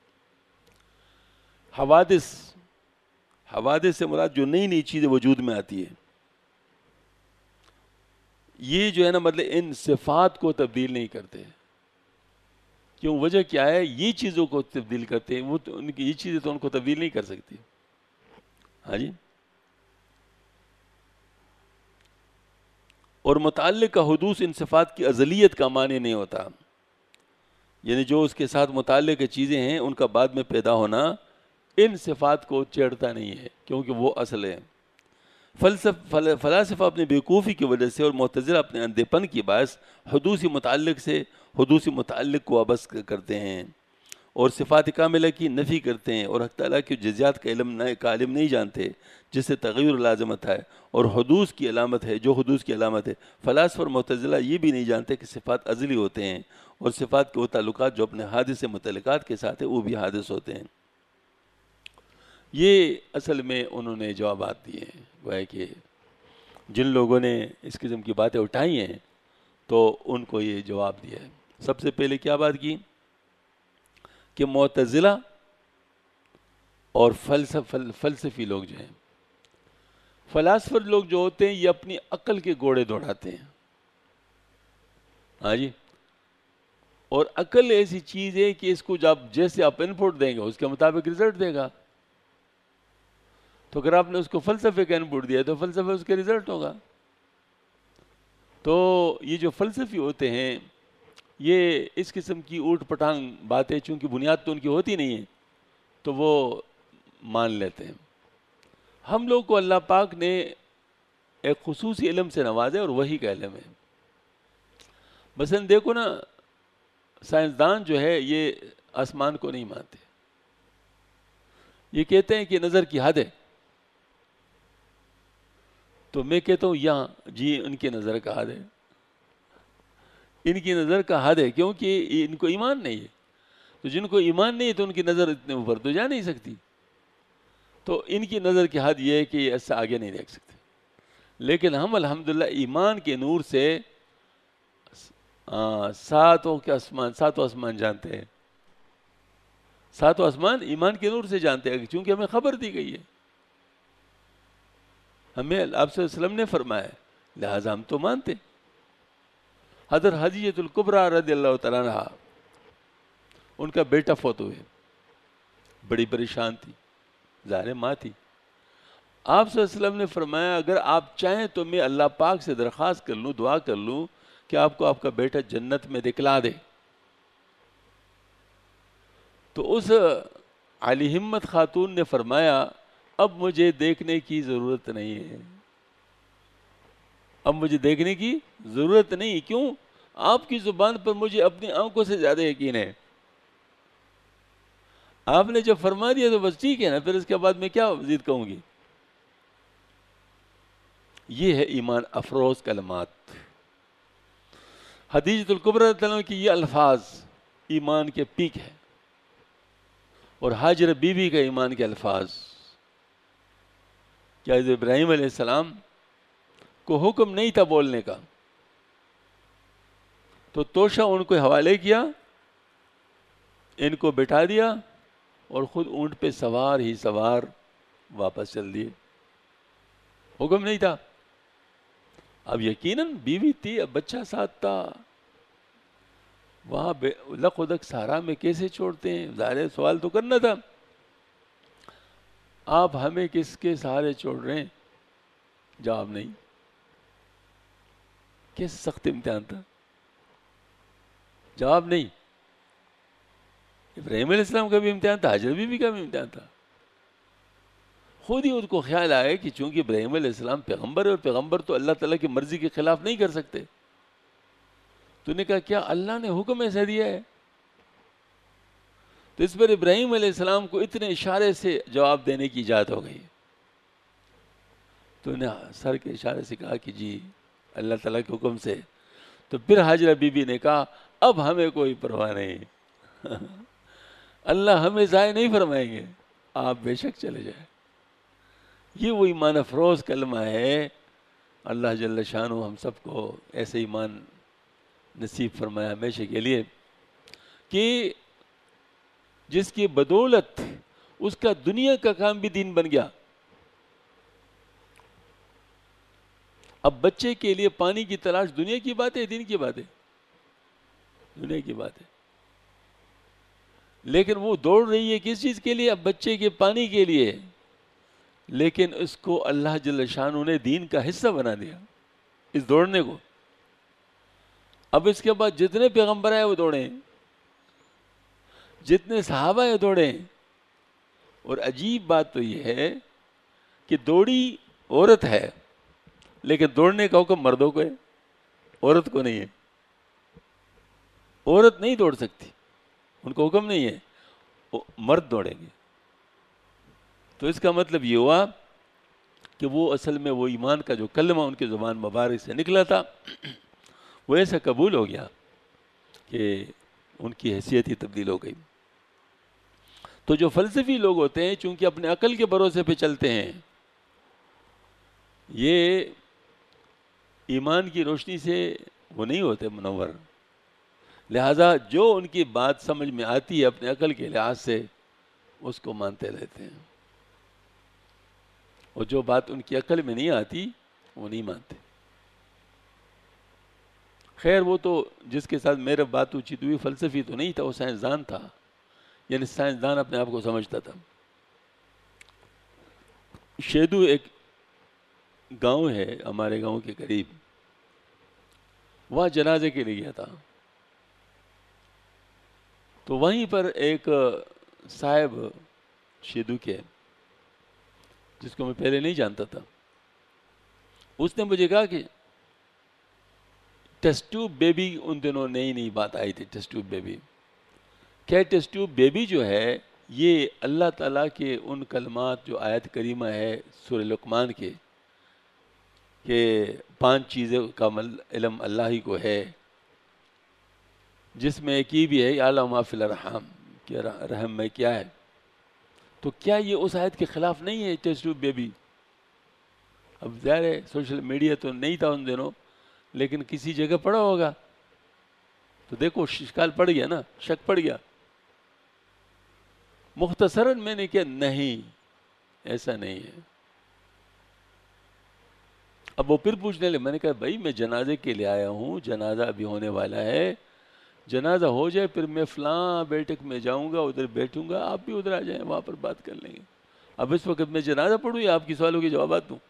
Speaker 1: حوادث حوادث سے مراد جو نئی نئی چیزیں وجود میں آتی ہے، یہ جو ہے نا مطلب ان صفات کو تبدیل نہیں کرتے۔ کیوں؟ وجہ کیا ہے؟ یہ چیزوں کو تبدیل کرتے ہیں، وہ تو ان کی یہ چیزیں تو ان کو تبدیل نہیں کر سکتی۔ ہاں جی، اور متعلق کا حدوث ان صفات کی ازلیت کا معنی نہیں ہوتا۔ یعنی جو اس کے ساتھ متعلق چیزیں ہیں ان کا بعد میں پیدا ہونا ان صفات کو چھیڑتا نہیں ہے کیونکہ وہ اصل ہے۔ فلسف فلاسفہ اپنی بیوقوفی کی وجہ سے اور معتزلہ اپنے اندھے پن کی باعث حدوثی متعلق سے حدوثی متعلق کو وابستہ کرتے ہیں اور صفات کاملہ کی نفی کرتے ہیں اور حق تعالیٰ کی جزیات کا علم نہ کا علم نہیں جانتے جس سے تغیر لازمت ہے اور حدوث کی علامت ہے جو حدوث کی علامت ہے۔ فلاسفہ اور معتزلہ یہ بھی نہیں جانتے کہ صفات ازلی ہوتے ہیں اور صفات کے وہ تعلقات جو اپنے حادث سے متعلقات کے ساتھ ہیں وہ بھی حادث ہوتے ہیں۔ یہ اصل میں انہوں نے جوابات دیے ہیں۔ وہ ہے کہ جن لوگوں نے اس قسم کی باتیں اٹھائی ہیں تو ان کو یہ جواب دیا ہے۔ سب سے پہلے کیا بات کی کہ معتزلہ اور فلسف فلسفی لوگ جو ہیں، فلاسفر لوگ جو ہوتے ہیں یہ اپنی عقل کے گھوڑے دوڑاتے ہیں، ہاں جی، اور عقل ایسی چیز ہے کہ اس کو جب جیسے آپ ان پٹ دیں گے اس کے مطابق رزلٹ دے گا۔ تو اگر آپ نے اس کو فلسفے کا ان پٹ دیا تو فلسفہ اس کے رزلٹ ہوگا۔ تو یہ جو فلسفی ہوتے ہیں یہ اس قسم کی اوٹ پٹانگ باتیں چونکہ بنیاد تو ان کی ہوتی نہیں ہے تو وہ مان لیتے ہیں۔ ہم لوگ کو اللہ پاک نے ایک خصوصی علم سے نوازے اور وہی کا علم ہے۔ مثلاً دیکھو نا، سائنسدان جو ہے یہ آسمان کو نہیں مانتے، یہ کہتے ہیں کہ نظر کی حد ہے، تو میں کہتا ہوں یہاں جی ان کی نظر کا حد ہے، ان کی نظر کا حد ہے کیونکہ ان کو ایمان نہیں ہے، تو جن کو ایمان نہیں ہے تو ان کی نظر اتنے اوپر تو جا نہیں سکتی، تو ان کی نظر کی حد یہ ہے کہ یہ ایسا آگے نہیں دیکھ سکتے۔ لیکن ہم الحمدللہ ایمان کے نور سے ساتوں کے آسمان ساتوں آسمان جانتے ہیں، ساتوں آسمان ایمان کے نور سے جانتے ہیں چونکہ ہمیں خبر دی گئی ہے، ہمیں آپ صلی اللہ علیہ وسلم نے فرمایا ہے، لہذا ہم تو مانتے۔ حضرت خدیجہ الکبریٰ رضی اللہ تعالیٰ عنہ، ان کا بیٹا فوت ہوئے، بڑی پریشان تھی، ظاہر ماں تھی۔ آپ صلی اللہ علیہ وسلم نے فرمایا اگر آپ چاہیں تو میں اللہ پاک سے درخواست کر لوں، دعا کر لوں کہ آپ کو آپ کا بیٹا جنت میں دکھلا دے۔ تو اس عالی ہمت خاتون نے فرمایا اب مجھے دیکھنے کی ضرورت نہیں ہے، اب مجھے دیکھنے کی ضرورت نہیں، کیوں؟ آپ کی زبان پر مجھے اپنی آنکھوں سے زیادہ یقین ہے۔ آپ نے جب فرما دیا تو بس ٹھیک ہے نا، پھر اس کے بعد میں کیا مزید کہوں گی۔ یہ ہے ایمان افروز کلمات۔ خدیجہ الکبریٰ رضی اللہ عنہ کی یہ الفاظ ایمان کے پیک ہے، اور ہاجر بی بی کا ایمان کے الفاظ، کیا حضرت ابراہیم علیہ السلام کو حکم نہیں تھا بولنے کا تو توشہ ان کو حوالے کیا، ان کو بٹھا دیا اور خود اونٹ پہ سوار ہی سوار واپس چل دیے، حکم نہیں تھا۔ اب یقیناً بیوی تھی، اب بچہ ساتھ تھا، وہاں لق و دق صحرا میں کیسے چھوڑتے ہیں؟ ظاہر سوال تو کرنا تھا، آپ ہمیں کس کے سہارے چھوڑ رہے ہیں؟ جواب نہیں۔ کیسے سخت امتحان تھا، جواب نہیں۔ ابراہیم علیہ السلام کا بھی امتحان تھا، حاجر بی بی کا بھی امتحان تھا۔ خود ہی ان کو خیال آئے کہ چونکہ ابراہیم علیہ السلام پیغمبر ہے اور پیغمبر تو اللہ تعالیٰ کی مرضی کے خلاف نہیں کر سکتے، تو نے کہا کیا اللہ نے حکم ایسا دیا ہے؟ تو اس پر ابراہیم علیہ السلام کو اتنے اشارے سے جواب دینے کی اجازت ہو گئی، تو انہیں سر کے اشارے سے کہا کہ جی اللہ تعالیٰ کے حکم سے۔ تو پھر حاجرہ بی بی نے کہا اب ہمیں کوئی پرواہ نہیں، اللہ ہمیں ضائع نہیں فرمائیں گے، آپ بے شک چلے جائیں۔ یہ وہ ایمان افروز کلمہ ہے۔ اللہ جل شانہ ہم سب کو ایسے ایمان نصیب فرمایا ہمیشہ کے لیے کہ جس کی بدولت اس کا دنیا کا کام بھی دین بن گیا۔ اب بچے کے لیے پانی کی تلاش دنیا کی بات ہے، دین کی بات ہے؟ دنیا کی بات ہے، لیکن وہ دوڑ رہی ہے کس چیز کے لیے؟ اب بچے کے پانی کے لیے، لیکن اس کو اللہ جل شانہ نے دین کا حصہ بنا دیا اس دوڑنے کو۔ اب اس کے بعد جتنے پیغمبر آئے وہ دوڑیں، جتنے صحابہ ہیں دوڑے ہیں. اور عجیب بات تو یہ ہے کہ دوڑی عورت ہے لیکن دوڑنے کا حکم مردوں کو ہے، عورت کو نہیں ہے. عورت نہیں دوڑ سکتی، ان کو حکم نہیں ہے، مرد دوڑیں گے. تو اس کا مطلب یہ ہوا کہ وہ اصل میں وہ ایمان کا جو کلمہ ان کی زبان مبارک سے نکلا تھا وہ ایسا قبول ہو گیا کہ ان کی حیثیت ہی تبدیل ہو گئی. تو جو فلسفی لوگ ہوتے ہیں چونکہ اپنے عقل کے بھروسے پہ چلتے ہیں، یہ ایمان کی روشنی سے وہ نہیں ہوتے منور، لہذا جو ان کی بات سمجھ میں آتی ہے اپنے عقل کے لحاظ سے اس کو مانتے رہتے ہیں، اور جو بات ان کی عقل میں نہیں آتی وہ نہیں مانتے. خیر وہ تو جس کے ساتھ میرے بات اچیت ہوئی فلسفی تو نہیں تھا، وہ سائنسدان تھا، یعنی سائنسدان اپنے آپ کو سمجھتا تھا. شیدو ایک گاؤں ہے ہمارے گاؤں کے قریب، وہاں جنازے کے لیے گیا تھا. تو وہیں پر ایک صاحب شیدو کے، جس کو میں پہلے نہیں جانتا تھا، اس نے مجھے کہا کہ ٹیسٹ ٹیوب بیبی، ان دنوں نئی نئی بات آئی تھی ٹیسٹ ٹیوب بیبی. کیا ٹیسٹ ٹیوب بیبی جو ہے یہ اللہ تعالیٰ کے ان کلمات جو آیت کریمہ ہے سورہ لقمان کے کہ پانچ چیزوں کا علم اللہ ہی کو ہے، جس میں ایک ہی بھی ہے یعلم ما فی الارحام، کہ رحم میں کیا ہے، تو کیا یہ اس آیت کے خلاف نہیں ہے ٹیسٹ ٹیوب بیبی؟ اب ظاہر ہے سوشل میڈیا تو نہیں تھا ان دنوں، لیکن کسی جگہ پڑا ہوگا تو دیکھو اشکال پڑ گیا نا، شک پڑ گیا. مختصراً میں نے کہا نہیں ایسا نہیں ہے. اب وہ پھر پوچھنے لگے، میں نے کہا بھائی میں جنازے کے لیے آیا ہوں، جنازہ ابھی ہونے والا ہے، جنازہ ہو جائے پھر میں فلاں بیٹھک میں جاؤں گا، ادھر بیٹھوں گا، آپ بھی ادھر آ جائیں، وہاں پر بات کر لیں گے. اب اس وقت میں جنازہ پڑھوں یا آپ کی سوالوں کے جوابات دوں؟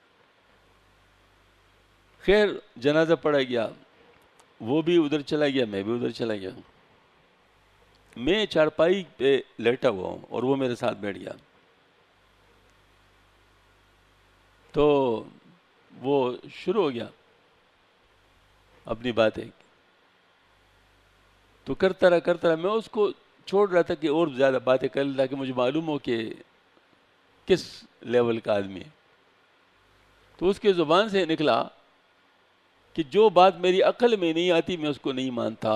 Speaker 1: خیر جنازہ پڑھا گیا، وہ بھی ادھر چلا گیا، میں بھی ادھر چلا گیا. میں چارپائی پہ لیٹا ہوا ہوں اور وہ میرے ساتھ بیٹھ گیا. تو وہ شروع ہو گیا اپنی باتیں، تو کرتا رہا کرتا رہا میں اس کو چھوڑ رہا تھا کہ اور زیادہ باتیں کر لے تاکہ مجھے معلوم ہو کہ کس لیول کا آدمی ہے. تو اس کے زبان سے نکلا کہ جو بات میری عقل میں نہیں آتی میں اس کو نہیں مانتا.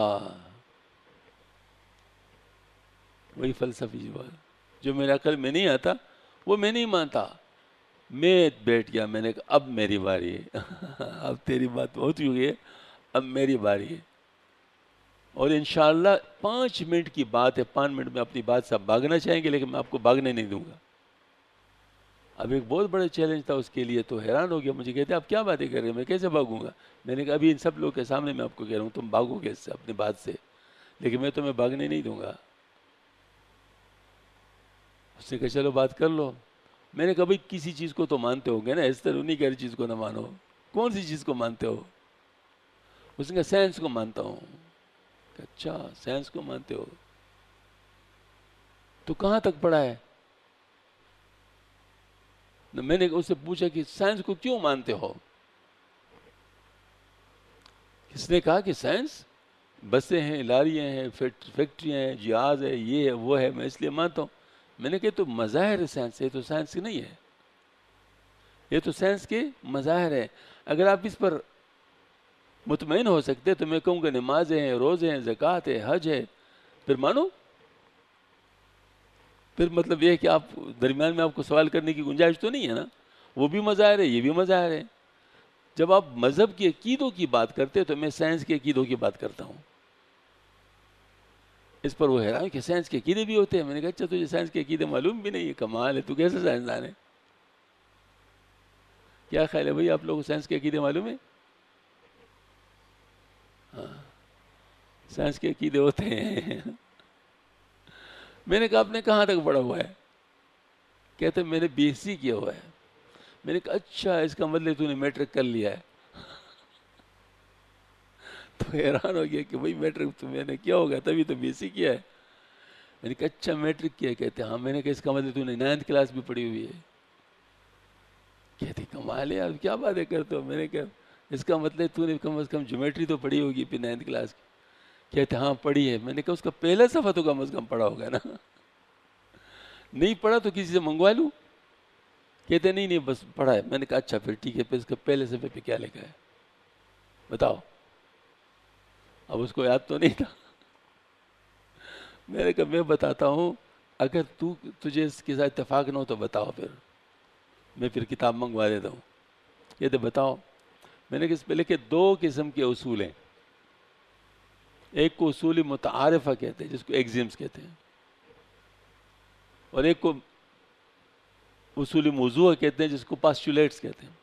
Speaker 1: وہی فلسفی جو بات، جو میرے عقل میں نہیں آتا وہ میں نہیں مانتا. میں بیٹھ گیا، میں نے کہا اب میری باری ہے اب تیری بات بہت ہو گئی ہے، اب میری باری ہے. اور انشاءاللہ پانچ منٹ کی بات ہے، پانچ منٹ میں اپنی بات سے آپ بھاگنا چاہیں گے لیکن میں آپ کو بھاگنے نہیں دوں گا. اب ایک بہت بڑا چیلنج تھا اس کے لیے، تو حیران ہو گیا، مجھے کہتے آپ کیا باتیں کر رہے ہیں، میں کیسے بھاگوں گا؟ میں نے کہا ابھی ان سب لوگ کے سامنے میں آپ کو کہہ رہا ہوں تم بھاگو گے اس سے اپنی بات سے، لیکن میں تمہیں بھاگنے نہیں دوں گا. اس نے کہا چلو بات کر لو. میں نے کہا بھائی کسی چیز کو تو مانتے ہو گے نا، اس طرح نہیں کہ ہر چیز کو نہ مانو. کون سی چیز کو مانتے ہو؟ اس نے کہا سائنس کو مانتا ہوں. اچھا سائنس کو مانتے ہو، تو کہاں تک پڑھا ہے؟ میں نے اس سے پوچھا کہ سائنس کو کیوں مانتے ہو؟ اس نے کہا کہ سائنس بسیں ہیں، لاریاں ہیں، فیکٹریاں ہیں، جہاز ہے، یہ ہے وہ ہے، میں اس لیے مانتا ہوں. میں نے کہا تو مظاہر سائنس ہے، تو سائنس نہیں ہے، یہ تو سائنس کے مظاہر ہے. اگر آپ اس پر مطمئن ہو سکتے تو میں کہوں گا نمازیں ہیں، روزے ہیں، زکوٰۃ ہے، حج ہے، پھر مانو. پھر مطلب یہ ہے کہ آپ درمیان میں آپ کو سوال کرنے کی گنجائش تو نہیں ہے نا. وہ بھی مظاہر ہے، یہ بھی مظاہر ہے. جب آپ مذہب کے عقیدوں کی بات کرتے تو میں سائنس کے عقیدوں کی بات کرتا ہوں. اس پر وہ حیران کہ سائنس کے عقیدے بھی ہوتے ہیں. میں نے کہا اچھا تجھے سائنس کے عقیدے معلوم بھی نہیں ہے، کمال ہے، تو کیسے سائنسدان ہے؟ کیا خیال ہے بھائی آپ لوگوں کو سائنس کے عقیدے معلوم ہے؟ ہاں سائنس کے عقیدے ہوتے ہیں. میں نے کہا آپ نے کہاں تک پڑھا ہوا ہے؟ کہتے میں نے بی ایس سی کیا ہوا ہے. میں نے کہا اچھا اس کا مطلب تو نے میٹرک کر لیا ہے. تو حیران ہو گیا کہ بھائی میٹرک تو میں نے کیا ہوگا، تبھی تو بی ایس سی کیا ہے. میں نے کہا اچھا میٹرک کیا؟ کہتے ہاں. میں نے کہا اس کا مطلب تو نے نائنتھ کلاس بھی پڑھی ہوئی ہے. کہتے کمال ہے آپ کیا باتیں کرتے ہو. میں نے کہا اس کا مطلب تو نے کم از کم جیومیٹری تو پڑھی ہوگی پھر نائنتھ کلاس کی. کہتے ہاں پڑھی ہے. میں نے کہا اس کا پہلا صفحہ تو کم از کم پڑھا ہوگا نا. نہیں پڑھا تو کسی سے منگوا لوں. کہتے نہیں نہیں بس پڑھا ہے. میں نے کہا اچھا پھر ٹھیک ہے. پھر اس کا پہلے صفحے پہ کیا لکھا ہے بتاؤ. اب اس کو یاد تو نہیں تھا. میں نے کہا میں بتاتا ہوں, اگر تو تجھے اس کے ساتھ اتفاق نہ ہو تو بتاؤ, پھر میں پھر کتاب منگوا دیتا ہوں. کہتے بتاؤ. میں نے کہا اس پہ لکھے دو قسم کے اصول ہیں. ایک کو اصول متعارفہ کہتے ہیں جس کو ایگزیمز کہتے ہیں, اور ایک کو اصول موضوع کہتے ہیں جس کو پاسچولیٹس کہتے ہیں.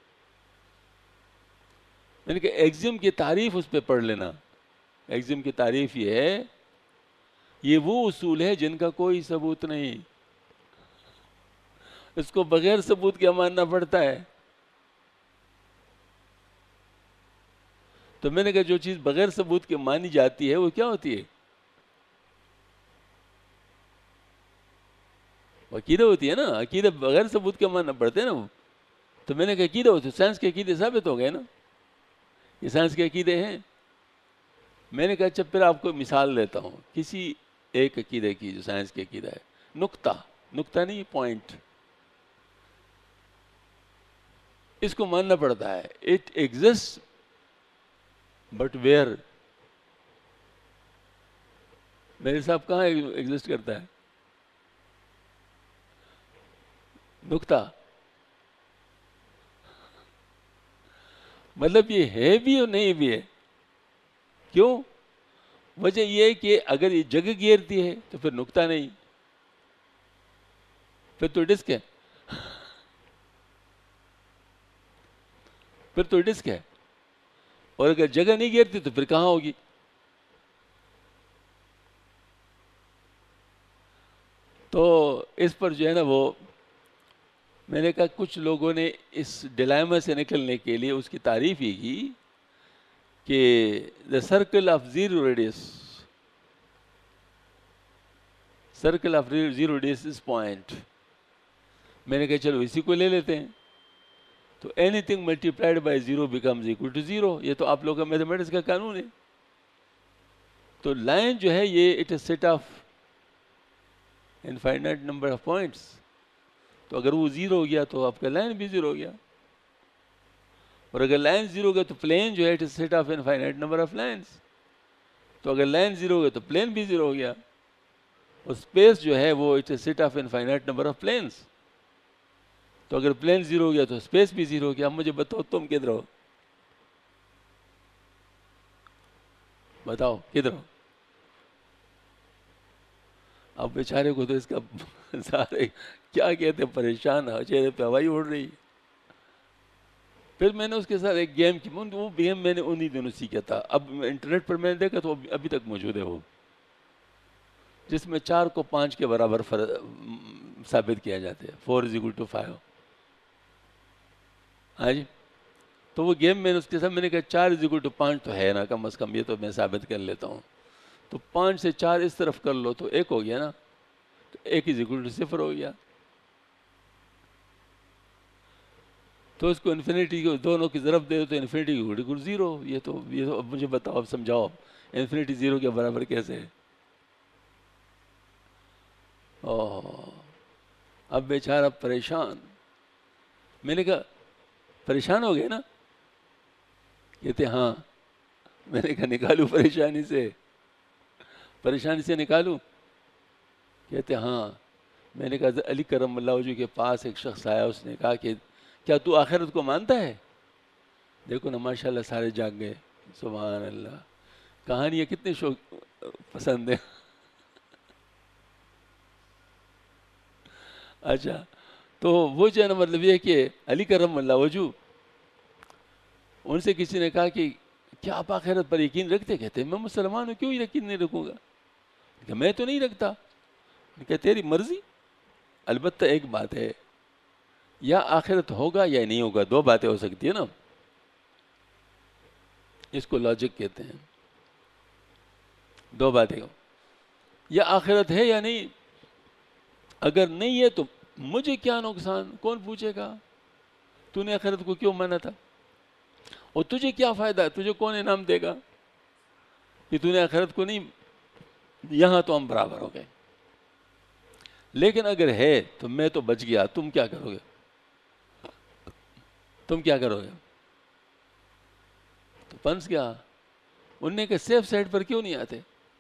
Speaker 1: میں نے کہا ایگزیم کی تعریف اس پہ پڑھ لینا. ایگزیم کی تعریف یہ ہے, یہ وہ اصول ہے جن کا کوئی ثبوت نہیں, اس کو بغیر ثبوت کے ماننا پڑتا ہے. تو میں نے کہا جو چیز بغیر ثبوت کے مانی جاتی ہے وہ کیا ہوتی ہے؟ وہ عقیدہ ہوتی ہے نا. عقیدہ بغیر ثبوت کے ماننا پڑتے ہیں نا وہ. تو میں نے کہا عقیدہ ہوتی ہے. سائنس کے عقیدے ثابت ہو گئے نا, یہ سائنس کے عقیدے ہیں. میں نے کہا اچھا پھر آپ کو مثال دیتا ہوں کسی ایک عقیدے کی جو سائنس کے عقیدہ ہے. نقطہ, نقطہ نہیں پوائنٹ, اس کو ماننا پڑتا ہے. It exist but where. میرے صاحب کہاں ایگزسٹ کرتا ہے نقطہ؟ مطلب یہ ہے بھی اور نہیں بھی ہے. کیوں؟ وجہ یہ ہے کہ اگر یہ جگہ گھیرتی ہے تو پھر نقطہ نہیں, پھر تو ڈسک ہے. پھر تو ڈسک ہے. اور اگر جگہ نہیں گھیرتی تو پھر کہاں ہوگی؟ تو اس پر جو ہے نا وہ میں نے کہا کچھ لوگوں نے اس ڈیلائما سے نکلنے کے لیے اس کی تعریف یہ کی کہ the circle of zero radius, circle of zero radius is point. میں نے کہا چلو اسی کو لے لیتے ہیں. تو anything multiplied by zero becomes equal to zero. یہ تو آپ لوگوں کا میتھمیٹکس کا قانون ہے. تو لائن جو ہے یہ it is set of infinite number of points. تو اگر وہ زیرو ہو گیا تو آپ کا لائن بھی زیرو ہو گیا, اور اگر لائن زیرو ہو گیا تو پلین جو ہے it is set of infinite number of lines. تو اگر لائن زیرو ہو گیا تو پلین بھی زیرو ہو گیا, اور اسپیس جو ہے وہ it is set of infinite number of planes. تو اگر پلین زیرو ہو گیا تو اسپیس بھی زیرو ہو گیا. اب مجھے بتاؤ تم کدھر ہو؟ بتاؤ کدھر ہو؟ اب بیچارے کو تو اس کا سارے کیا کہتے ہیں پریشان ہے, چہرے پہ ہوائی اڑ رہی. پھر میں نے اس کے ساتھ ایک گیم کی, وہ گیم میں نے انہی دنوں سیکھا تھا. اب انٹرنیٹ پر میں نے دیکھا تو ابھی تک موجود ہے وہ, جس میں چار کو پانچ کے برابر ثابت کیا جاتا ہے. Four is equal to five. ہاں جی. تو وہ گیم میں نے اس کے ساتھ میں نے کہا چار از اکول ٹو پانچ تو ہے نا, کم از کم یہ تو میں ثابت کر لیتا ہوں. تو پانچ سے چار اس طرف کر لو تو ایک ہو گیا نا, تو ایک از اکول ٹو صفر ہو گیا. تو اس کو انفینیٹی کو دونوں کی ضرب دے دو تو انفینیٹی کی اکول زیرو. یہ تو یہ تو اب مجھے بتاؤ, اب سمجھاؤ انفینیٹی زیرو کے برابر کیسے ہے؟ اوہ, اب بیچارہ پریشان. میں نے کہا پریشان ہو گئے نا؟ کہتے ہاں. میں نے کہا نکالوں پریشانی سے, پریشانی سے نکالوں؟ کہتے ہاں. میں نے کہا علی کرم اللہ وجہ کے پاس ایک شخص آیا, اس نے کہا کہ کیا تو آخرت کو مانتا ہے؟ دیکھو نا ماشاءاللہ سارے جاگ گئے. سبحان اللہ, کہانیاں کتنے شوق پسند ہیں. اچھا, تو وہ جو ہے نا مطلب یہ ہے کہ علی کرم اللہ وجہ, ان سے کسی نے کہا کہ کیا آپ آخرت پر یقین رکھتے؟ کہتے میں مسلمان ہوں, کیوں یقین نہیں رکھوں گا؟ کہ میں تو نہیں رکھتا. کہ تیری مرضی. البتہ ایک بات ہے, یا آخرت ہوگا یا نہیں ہوگا, دو باتیں ہو سکتی ہیں نا. اس کو لاجک کہتے ہیں. دو باتیں ہو, یا آخرت ہے یا نہیں؟ اگر نہیں ہے تو مجھے کیا نقصان، کون پوچھے گا؟ تو نے آخرت کو کیوں مانا تھا؟ اور تجھے کیا فائدہ، تجھے کون انعام دے گا کہ تو نے آخرت کو نہیں؟ یہاں تو ہم برابر ہو گئے. لیکن اگر ہے تو میں تو بچ گیا، تم کیا کرو گے؟ تم کیا کرو گے؟ تو پنس گیا. انہوں نے کہا سیف سائڈ پر کیوں نہیں آتے؟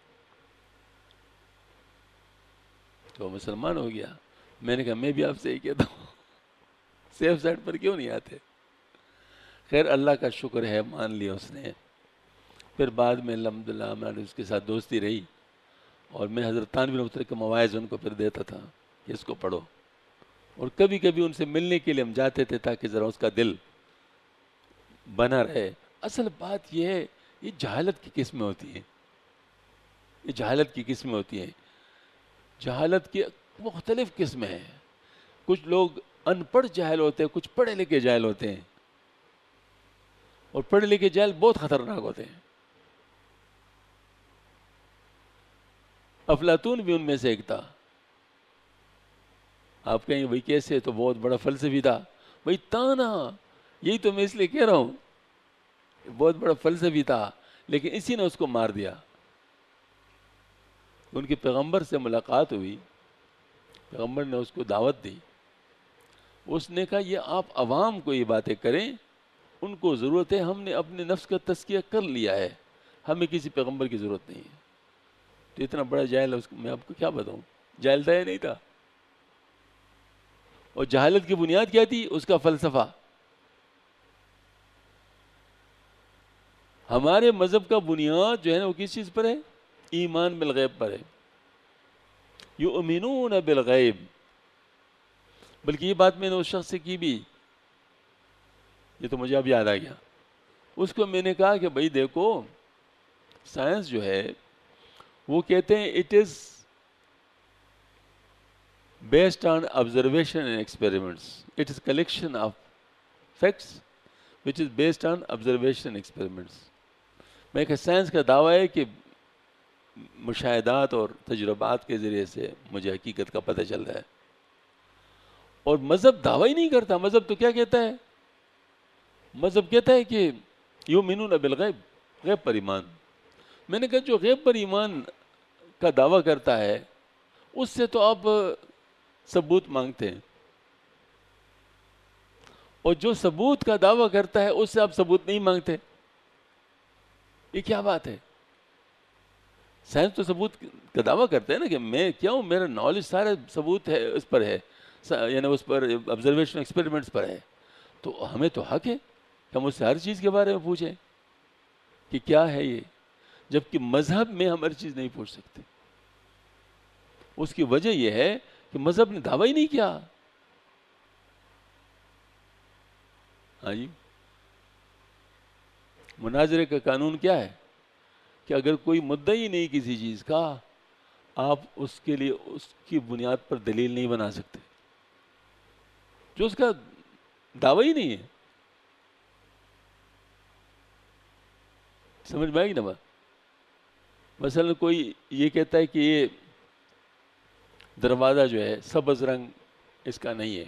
Speaker 1: تو مسلمان ہو گیا. میں نے کہا میں بھی آپ سے ہی کہتا ہوں سیف سائڈ پر کیوں نہیں آتے؟ خیر اللہ کا شکر ہے مان لیا اس نے. پھر بعد میں الحمدللہ ہماری اس کے ساتھ دوستی رہی، اور میں حضرت تھانوی رحمۃ اللہ کے مواعظ ان کو پھر دیتا تھا کہ اس کو پڑھو، اور کبھی کبھی ان سے ملنے کے لیے ہم جاتے تھے تاکہ ذرا اس کا دل بنا رہے. اصل بات یہ ہے، یہ جہالت کی قسمیں ہوتی ہیں، یہ جہالت کی قسمیں ہوتی ہیں. جہالت کی مختلف قسمیں ہیں. کچھ لوگ ان پڑھ جاہل ہوتے ہیں، کچھ پڑھے لکھے جاہل ہوتے ہیں، اور پڑھے لکھے جاہل بہت خطرناک ہوتے ہیں. افلاطون بھی ان میں سے ایک تھا. آپ کہیں بھائی کیسے؟ تو بہت بڑا فلسفی تھا. بھائی تانا، یہی تو میں اس لیے کہہ رہا ہوں، بہت بڑا فلسفی تھا، لیکن اسی نے اس کو مار دیا. ان کے پیغمبر سے ملاقات ہوئی، پیغمبر نے اس کو دعوت دی. اس نے کہا یہ آپ عوام کو یہ باتیں کریں، ان کو ضرورت ہے، ہم نے اپنے نفس کا تزکیہ کر لیا ہے، ہمیں کسی پیغمبر کی ضرورت نہیں ہے. تو اتنا بڑا جاہل ہے، اس کو میں آپ کو کیا بتاؤں، جاہل تھا یا نہیں تھا؟ اور جہالت کی بنیاد کیا تھی؟ اس کا فلسفہ. ہمارے مذہب کا بنیاد جو ہے نا وہ کس چیز پر ہے؟ ایمان بالغیب پر ہے. یؤمنون بالغیب. بلکہ یہ بات میں نے اس شخص سے کی بھی، یہ تو مجھے اب یاد آ گیا. اس کو میں نے کہا کہ بھائی دیکھو، سائنس جو ہے وہ کہتے ہیں it is based on observation and experiments. It is collection of facts which is based on observation and experiments. میں کہ سائنس کا دعویٰ ہے کہ مشاہدات اور تجربات کے ذریعے سے مجھے حقیقت کا پتہ چل رہا ہے. اور مذہب دعویٰ ہی نہیں کرتا. مذہب تو کیا کہتا ہے؟ مذہب کہتا ہے کہ یؤمنون بالغیب، غیب پر ایمان. میں نے کہا جو غیب پر ایمان کا دعویٰ کرتا ہے اس سے تو آپ ثبوت مانگتے ہیں، اور جو ثبوت کا دعویٰ کرتا ہے اس سے آپ ثبوت نہیں مانگتے. یہ کیا بات ہے؟ سائنس تو ثبوت کا دعویٰ کرتے ہیں نا کہ میں کیا ہوں، میرا نالج سارا ثبوت ہے اس پر ہے، یعنی اس پر آبزرویشن ایکسپیریمنٹس پر ہے. تو ہمیں تو حق ہے کہ ہم اس سے ہر چیز کے بارے میں پوچھیں کہ کیا ہے یہ، جبکہ مذہب میں ہم ہر چیز نہیں پوچھ سکتے. اس کی وجہ یہ ہے کہ مذہب نے دعویٰ ہی نہیں کیا. ہاں جی، مناظرے کا قانون کیا ہے کہ اگر کوئی مدعی نہیں کسی چیز کا، آپ اس کے لیے اس کی بنیاد پر دلیل نہیں بنا سکتے جو اس کا دعویٰ ہی نہیں ہے. سمجھ میں آئے گی نا بات؟ مثلا کوئی یہ کہتا ہے کہ یہ دروازہ جو ہے سبز رنگ اس کا نہیں ہے،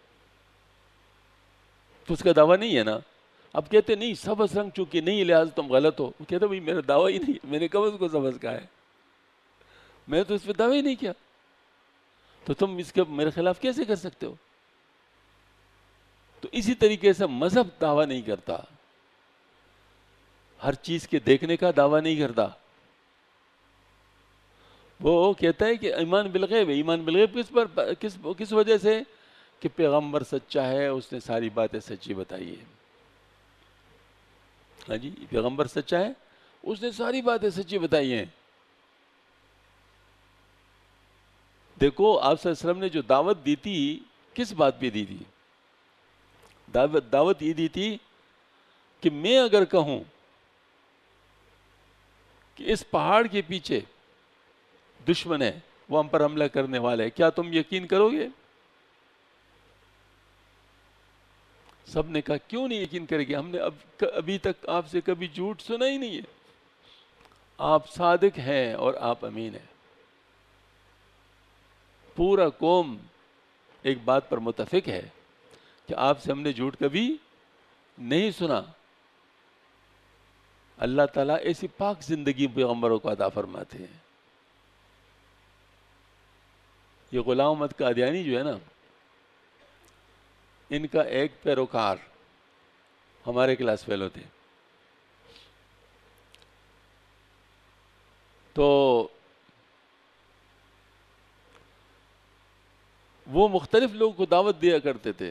Speaker 1: تو اس کا دعویٰ نہیں ہے نا. اب کہتے نہیں سبز رنگ چونکہ نہیں لہٰذا تم غلط ہو. وہ کہتے بھائی میرا دعویٰ ہی نہیں، میں نے کب اس کو سبز کہا ہے؟ میں تو اس پہ دعویٰ ہی نہیں کیا، تو تم اس کے میرے خلاف کیسے کر سکتے ہو؟ تو اسی طریقے سے مذہب دعویٰ نہیں کرتا، ہر چیز کے دیکھنے کا دعویٰ نہیں کرتا. وہ کہتا ہے کہ ایمان بالغیب ہے. ایمان بالغیب کس پر کس کس وجہ سے؟ کہ پیغمبر سچا ہے، اس نے ساری باتیں سچی بتائی ہیں. ہاں جی، پیغمبر سچا ہے، اس نے ساری باتیں سچی بتائی ہیں. دیکھو آپ صلی اللہ علیہ وسلم نے جو دعوت دی تھی کس بات پہ دی تھی؟ دعوت دعوت یہ دی تھی کہ میں اگر کہوں کہ اس پہاڑ کے پیچھے دشمن ہے، وہ ہم پر حملہ کرنے والا ہے، کیا تم یقین کرو گے؟ سب نے کہا کیوں نہیں یقین کرے گے، ہم نے اب ابھی تک آپ سے کبھی جھوٹ سنا ہی نہیں ہے، آپ صادق ہیں اور آپ امین ہیں. پورا قوم ایک بات پر متفق ہے کہ آپ سے ہم نے جھوٹ کبھی نہیں سنا. اللہ تعالیٰ ایسی پاک زندگی پیغمبروں کو عطا فرماتے ہیں. یہ غلام احمد قادیانی جو ہے نا، ان کا ایک پیروکار ہمارے کلاس فیلو تھے. تو وہ مختلف لوگوں کو دعوت دیا کرتے تھے،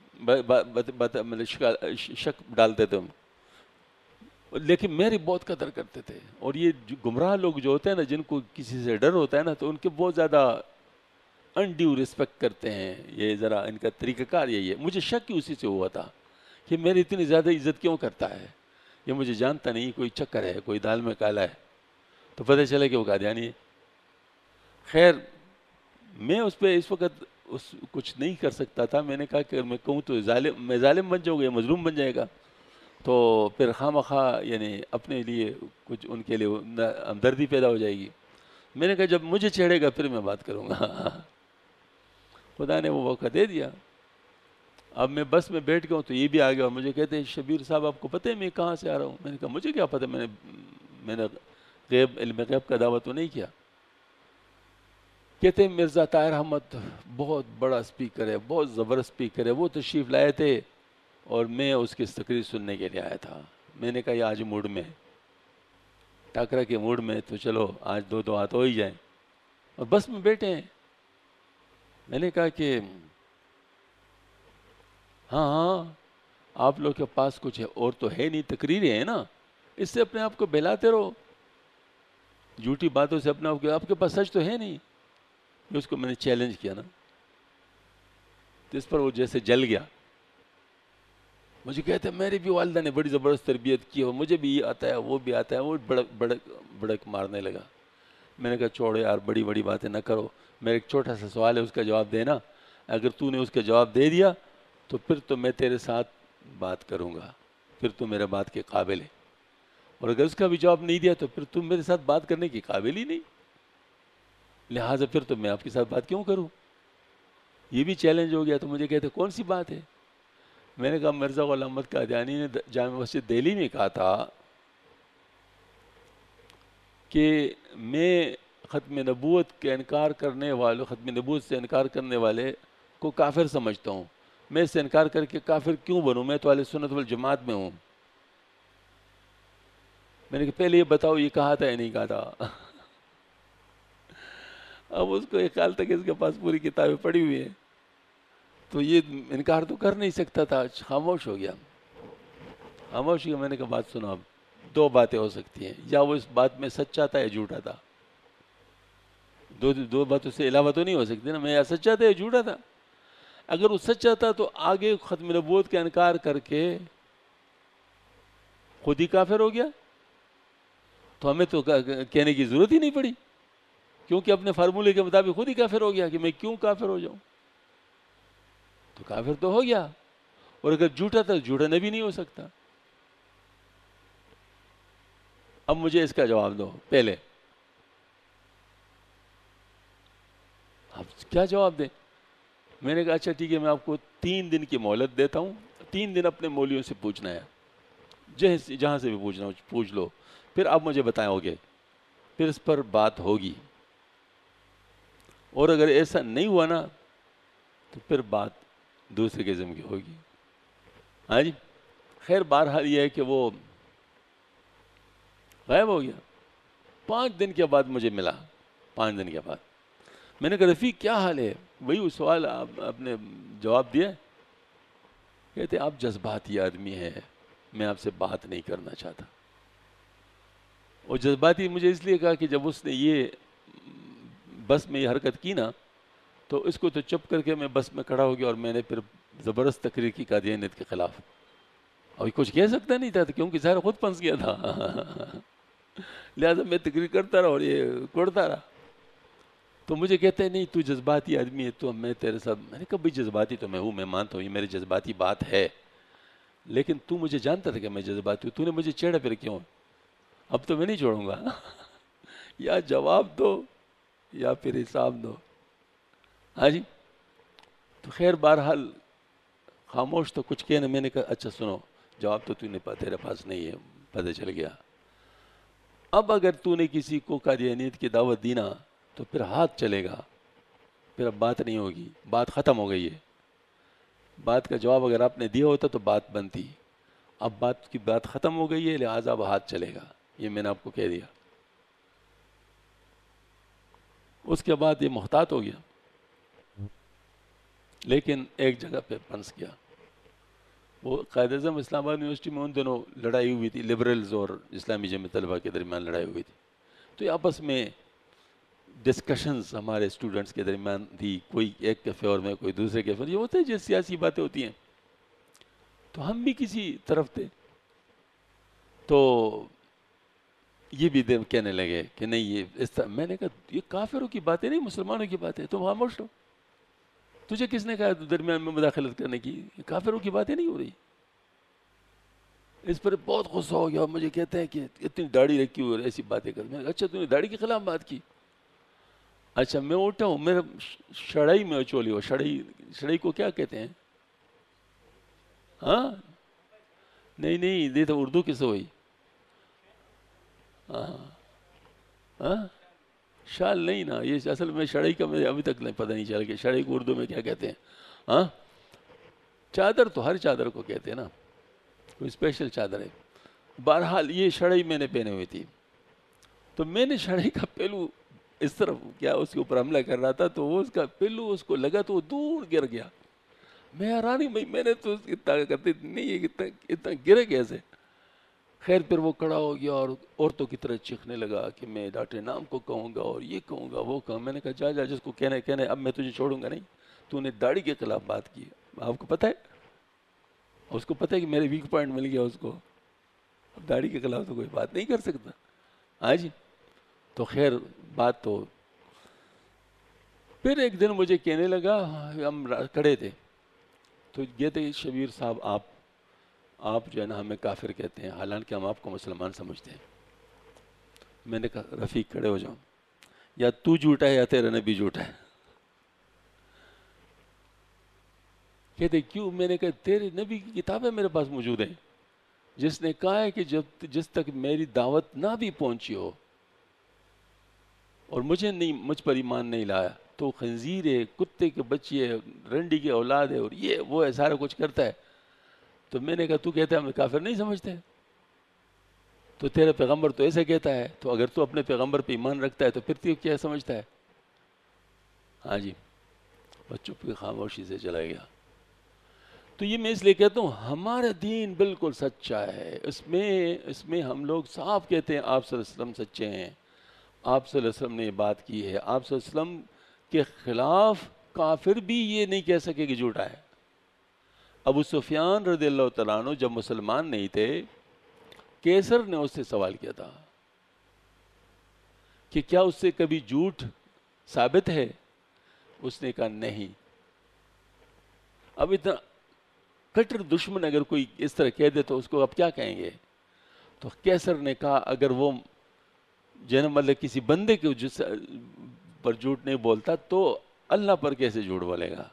Speaker 1: شک ڈالتے تھے، لیکن میری بہت قدر کرتے تھے. اور یہ گمراہ لوگ جو ہوتے ہیں نا، جن کو کسی سے ڈر ہوتا ہے نا، تو ان کے بہت زیادہ انڈیو رسپیکٹ کرتے ہیں. یہ ذرا ان کا طریقہ کار یہی ہے. مجھے شک ہی اسی سے ہوا تھا کہ میری اتنی زیادہ عزت کیوں کرتا ہے، یہ مجھے جانتا نہیں، کوئی چکر ہے، کوئی دال میں کالا ہے. تو پتہ چلا کہ وہ قادیانی ہے. خیر میں اس پہ اس وقت اس کچھ نہیں کر سکتا تھا. میں نے کہا کہ میں کہوں تو ظالم میں ظالم بن جاؤں گا، مظلوم بن جائے گا، تو پھر خواہ مخواہ یعنی اپنے لیے کچھ ان کے لیے ہمدردی پیدا ہو جائے گی. میں نے کہا جب مجھے چھیڑے گا پھر میں بات کروں گا. خدا نے وہ موقع دے دیا. اب میں بس میں بیٹھ گیا ہوں تو یہ بھی آ گیا اور مجھے کہتے ہیں شبیر صاحب آپ کو پتہ ہے میں کہاں سے آ رہا ہوں؟ میں نے کہا مجھے کیا پتہ، میں نے میں نے غیب علم غیب کا دعویٰ تو نہیں کیا. کہتے ہیں مرزا طاہر احمد بہت بڑا اسپیکر ہے، بہت زبردست اسپیکر ہے، وہ تشریف لائے تھے اور میں اس کی تقریر سننے کے لیے آیا تھا. میں نے کہا یہ آج موڈ میں ٹاکرا کے موڈ میں، تو چلو آج دو دو ہاتھ ہو ہی جائیں. اور بس میں بیٹھے ہیں. میں نے کہا کہ ہاں ہاں آپ لوگ کے پاس کچھ ہے اور تو ہے نہیں، تقریریں ہیں نا، اس سے اپنے آپ کو بہلاتے رہو، جھوٹی باتوں سے اپنے آپ کو، آپ کے پاس سچ تو ہے نہیں. اس کو میں نے چیلنج کیا نا، تو اس پر وہ جیسے جل گیا. مجھے کہتے ہیں میری بھی والدہ نے بڑی زبردست تربیت کی اور مجھے بھی یہ آتا ہے وہ بھی آتا ہے. وہ بڑک بڑک بڑک مارنے لگا. میں نے کہا چھوڑو یار بڑی بڑی باتیں نہ کرو. میرا ایک چھوٹا سا سوال ہے، اس کا جواب دینا. اگر تو نے اس کا جواب دے دیا تو پھر تو میں تیرے ساتھ بات کروں گا، پھر تو میرے بات کے قابل ہے. اور اگر اس کا بھی جواب نہیں دیا تو پھر تم میرے ساتھ بات کرنے کے قابل ہی نہیں، لہٰذا پھر تو میں آپ کے ساتھ بات کیوں کروں. یہ بھی چیلنج ہو گیا. تو مجھے کہتے کون سی بات ہے؟ میں نے کہا مرزا غلام احمد قادیانی نے جامع مسجد دہلی میں کہا تھا کہ میں ختم نبوت کے انکار کرنے والوں ختم نبوت سے انکار کرنے والے کو کافر سمجھتا ہوں. میں اس سے انکار کر کے کافر کیوں بنوں؟ میں تو اہل سنت والجماعت میں ہوں. میں نے کہا پہلے یہ بتاؤ یہ کہا تھا یا نہیں کہا تھا. اب اس کو ایک سال تک اس کے پاس پوری کتابیں پڑھی ہوئی ہیں تو یہ انکار تو کر نہیں سکتا تھا. خاموش ہو گیا خاموش ہو. میں نے کہا بات سنو، اب دو باتیں ہو سکتی ہیں، یا وہ اس بات میں سچا تھا یا جھوٹا تھا. دو دو باتوں سے علاوہ تو نہیں ہو سکتی نا، میں یا سچا تھا یا جھوٹا تھا. اگر وہ سچا تھا تو آگے ختم نبوت کا انکار کر کے خود ہی کافر ہو گیا، تو ہمیں تو کہنے کی ضرورت ہی نہیں پڑی، کیونکہ اپنے فارمولے کے مطابق خود ہی کافر ہو گیا کہ میں کیوں کافر ہو جاؤں. تو کافر تو ہو گیا. اور اگر جھوٹا تھا جھوٹا نبی نہیں ہو سکتا. اب مجھے اس کا جواب دو پہلے. اب کیا جواب دیں؟ میں نے کہا اچھا ٹھیک ہے، میں آپ کو تین دن کی مہلت دیتا ہوں. تین دن اپنے مولیوں سے پوچھنا ہے، جہاں سے بھی پوچھنا ہو پوچھ لو، پھر آپ مجھے بتائیں گے، پھر اس پر بات ہوگی. اور اگر ایسا نہیں ہوا نا تو پھر بات دوسرے قسم کی ہوگی. ہاں جی. خیر بہرحال یہ ہے کہ وہ غائب ہو گیا. پانچ دن کے بعد مجھے ملا. پانچ دن کے بعد میں نے کہا رفیق کیا حال ہے؟ وہی سوال آپ نے جواب دیا. کہتے آپ جذباتی آدمی ہیں، میں آپ سے بات نہیں کرنا چاہتا. اور جذباتی مجھے اس لیے کہا کہ جب اس نے یہ بس میں یہ حرکت کی نا تو اس کو تو چپ کر کے میں بس میں کھڑا ہو گیا اور میں نے پھر زبردست تقریر کی قادیانیت کے خلاف. اور کچھ کہہ سکتا نہیں تھا کیونکہ ظاہر خود پھنس گیا تھا. لہٰذا میں تقریر کرتا رہا اور یہ کوڑتا رہا. تو مجھے کہتے ہیں نہیں تو جذباتی آدمی ہے، تو میں تیرے ساتھ. میں نے کہا بھائی جذباتی تو میں ہوں، میں مانتا ہوں یہ میری جذباتی بات ہے، لیکن تو مجھے جانتا تھا کہ میں جذباتی ہوں، تو نے مجھے چھیڑا پھر کیوں؟ اب تو میں نہیں چھوڑوں گا. یا جواب دو یا پھر حساب دو. ہاں جی. تو خیر بہرحال خاموش تو کچھ کہنا. میں نے کہا اچھا سنو, جواب تو تو نے تیرے پاس نہیں ہے, پتہ چل گیا. اب اگر تو نے کسی کو قادیانیت کی دعوت دی نا تو پھر ہاتھ چلے گا, پھر اب بات نہیں ہوگی, بات ختم ہو گئی ہے. بات کا جواب اگر آپ نے دیا ہوتا تو بات بنتی, اب بات کی بات ختم ہو گئی ہے, لہٰذا اب ہاتھ چلے گا. یہ میں نے آپ کو کہہ دیا. اس کے بعد یہ محتاط ہو گیا, لیکن ایک جگہ پہ پھنس گیا. وہ قائد اعظم اسلام آباد یونیورسٹی میں ان دنوں لڑائی ہوئی تھی, لبرلز اور اسلامی جمع طلبہ کے درمیان لڑائی ہوئی تھی. تو یہ آپس میں ڈسکشنز ہمارے اسٹوڈنٹس کے درمیان تھی, کوئی ایک کیفے اور میں, کوئی دوسرے کیفے. یہ ہوتے ہیں جو سیاسی باتیں ہوتی ہیں. تو ہم بھی کسی طرف تھے, تو یہ بھی دل کہنے لگے کہ نہیں یہ اس طرح. میں نے کہا یہ کافروں کی باتیں نہیں, مسلمانوں کی باتیں, تم خاموش رہو. تجھے کس نے کہا درمیان میں مداخلت کرنے کی؟ کافروں کی باتیں نہیں ہو رہی. اس پر بہت غصہ ہو گیا, مجھے کہتے ہیں کہ اتنی داڑھی رکھی ہوئی اور ایسی باتیں کر. میں نے کہا اچھا تو نے داڑھی کے خلاف بات کی؟ اچھا میں اٹھا ہوں, میرا شڑائی میں چولی ہو. شڑائی شڑائی کو کیا کہتے ہیں؟ ہاں نہیں نہیں, یہ تو اردو کس ہوئی. ہاں ہاں شال نہیں نا, یہ اصل میں شڑائی کا مجھے ابھی تک نہیں پتہ نہیں چلا کہ شڑائی کو اردو میں کیا کہتے ہیں. ہاں چادر تو ہر چادر کو کہتے ہیں نا, کوئی اسپیشل چادر ہے. بہرحال یہ شڑائی میں نے پہنے ہوئی تھی, تو میں نے شڑائی کا پہلو اس طرف کیا, اس کے اوپر حملہ کر رہا تھا, تو وہ اس کا پہلو اس کو لگا تو وہ دور گر گیا. میں حیرانی بھائی, میں نے تو اتنا کرتے نہیں ہے, اتنا اتنا گرے کیسے. خیر پھر وہ کھڑا ہو گیا اور عورتوں کی طرح چیخنے لگا کہ میں ڈاکٹر نام کو کہوں گا اور یہ کہوں گا وہ کہوں. میں نے کہا جا جا جس کو کہنا ہے کہنا ہے, اب میں تجھے چھوڑوں گا نہیں. تو نے داڑھی کے خلاف بات کی, آپ کو پتہ ہے, اس کو پتہ ہے کہ میرے ویک پوائنٹ مل گیا اس کو. اب داڑھی کے خلاف تو کوئی بات نہیں کر سکتا. ہاں جی. تو خیر بات تو پھر ایک دن مجھے کہنے لگا, ہم کھڑے تھے تو یہ تھے شبیر صاحب, آپ آپ جو ہے نا ہمیں کافر کہتے ہیں, حالانکہ ہم آپ کو مسلمان سمجھتے ہیں. میں نے کہا رفیق کھڑے ہو جاؤ, یا تو جھوٹا ہے یا تیرا نبی جھوٹا ہے. کہتے کیوں؟ میں نے کہا تیرے نبی کی کتابیں میرے پاس موجود ہیں, جس نے کہا ہے کہ جب جس تک میری دعوت نہ بھی پہنچی ہو اور مجھے نہیں مجھ پر ایمان نہیں لایا تو خنزیر ہے, کتے کے بچے ہے, رنڈی کی اولاد ہے, اور یہ وہ ہے, سارا کچھ کرتا ہے. تو میں نے کہا تو کہتا ہے ہمیں کافر نہیں سمجھتے, تو تیرا پیغمبر تو ایسے کہتا ہے, تو اگر تو اپنے پیغمبر پہ ایمان رکھتا ہے تو پھر تو کیا سمجھتا ہے. ہاں جی. اور چپ کے خاموشی سے چلا گیا. تو یہ میں اس لیے کہتا ہوں ہمارا دین بالکل سچا ہے. اس میں اس میں ہم لوگ صاف کہتے ہیں آپ صلی اللہ علیہ وسلم سچے ہیں, آپ صلی اللہ علیہ وسلم نے یہ بات کی ہے. آپ صلی اللہ علیہ وسلم کے خلاف کافر بھی یہ نہیں کہہ سکے کہ جھوٹا ہے. ابو سفیان رضی اللہ تعالیٰ عنہ جب مسلمان نہیں تھے, کیسر نے اس سے سوال کیا تھا کہ کیا اس سے کبھی جھوٹ ثابت ہے؟ اس نے کہا نہیں. اب اتنا کٹر دشمن اگر کوئی اس طرح کہہ دے تو اس کو اب کیا کہیں گے؟ تو کیسر نے کہا اگر وہ جنم اللہ کسی بندے کے جس پر جھوٹ نہیں بولتا تو اللہ پر کیسے جھوٹ بولے گا.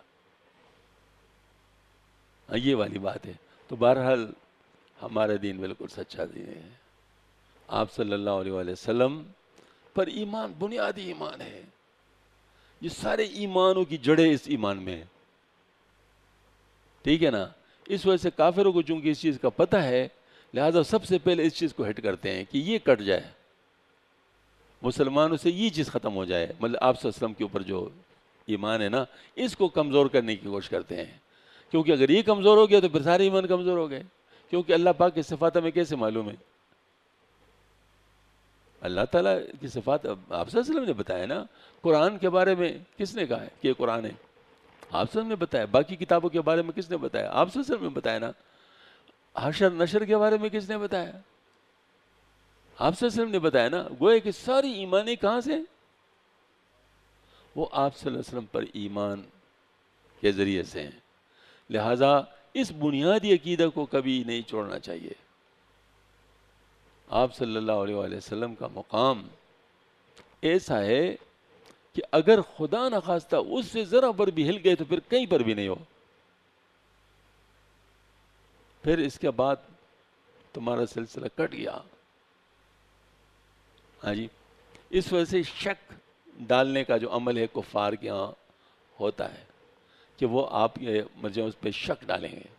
Speaker 1: یہ والی بات ہے. تو بہرحال ہمارا دین بالکل سچا دین ہے. آپ صلی اللہ علیہ وآلہ وسلم پر ایمان بنیادی ایمان ہے. یہ سارے ایمانوں کی جڑیں اس ایمان میں ہے. ٹھیک ہے نا. اس وجہ سے کافروں کو چونکہ اس چیز کا پتہ ہے, لہذا سب سے پہلے اس چیز کو ہٹ کرتے ہیں کہ یہ کٹ جائے, مسلمانوں سے یہ چیز ختم ہو جائے. مطلب آپ صلی اللہ علیہ وسلم کے اوپر جو ایمان ہے نا, اس کو کمزور کرنے کی کوشش کرتے ہیں. کیونکہ اگر یہ کمزور ہو گیا تو پھر سارے ایمان کمزور ہو گئے. کیونکہ اللہ پاک کی صفات ہمیں کیسے معلوم ہے؟ اللہ تعالیٰ کی صفات آپ صلی اللہ علیہ وسلم نے بتایا نا. قرآن کے بارے میں کس نے کہا ہے کہ یہ قرآن ہے؟ آپ صلی اللہ علیہ وسلم نے بتایا. باقی کتابوں کے بارے میں کس نے بتایا؟ آپ صلی اللہ علیہ وسلم نے بتایا نا. حشر نشر کے بارے میں کس نے بتایا؟ آپ صلی اللہ علیہ وسلم نے بتایا نا. گویا کہ ساری ایمانیں کہاں سے؟ وہ آپ صلی اللہ علیہ وسلم پر ایمان کے ذریعے سے ہیں. لہٰذا اس بنیادی عقیدہ کو کبھی نہیں چھوڑنا چاہیے. آپ صلی اللہ علیہ وآلہ وسلم کا مقام ایسا ہے کہ اگر خدا نخواستہ اس سے ذرا پر بھی ہل گئے تو پھر کہیں پر بھی نہیں ہو، پھر اس کے بعد تمہارا سلسلہ کٹ گیا. ہاں جی، اس وجہ سے شک ڈالنے کا جو عمل ہے کفار کے ہاں ہوتا ہے کہ وہ آپ کے مجھے اس پہ شک ڈالیں گے،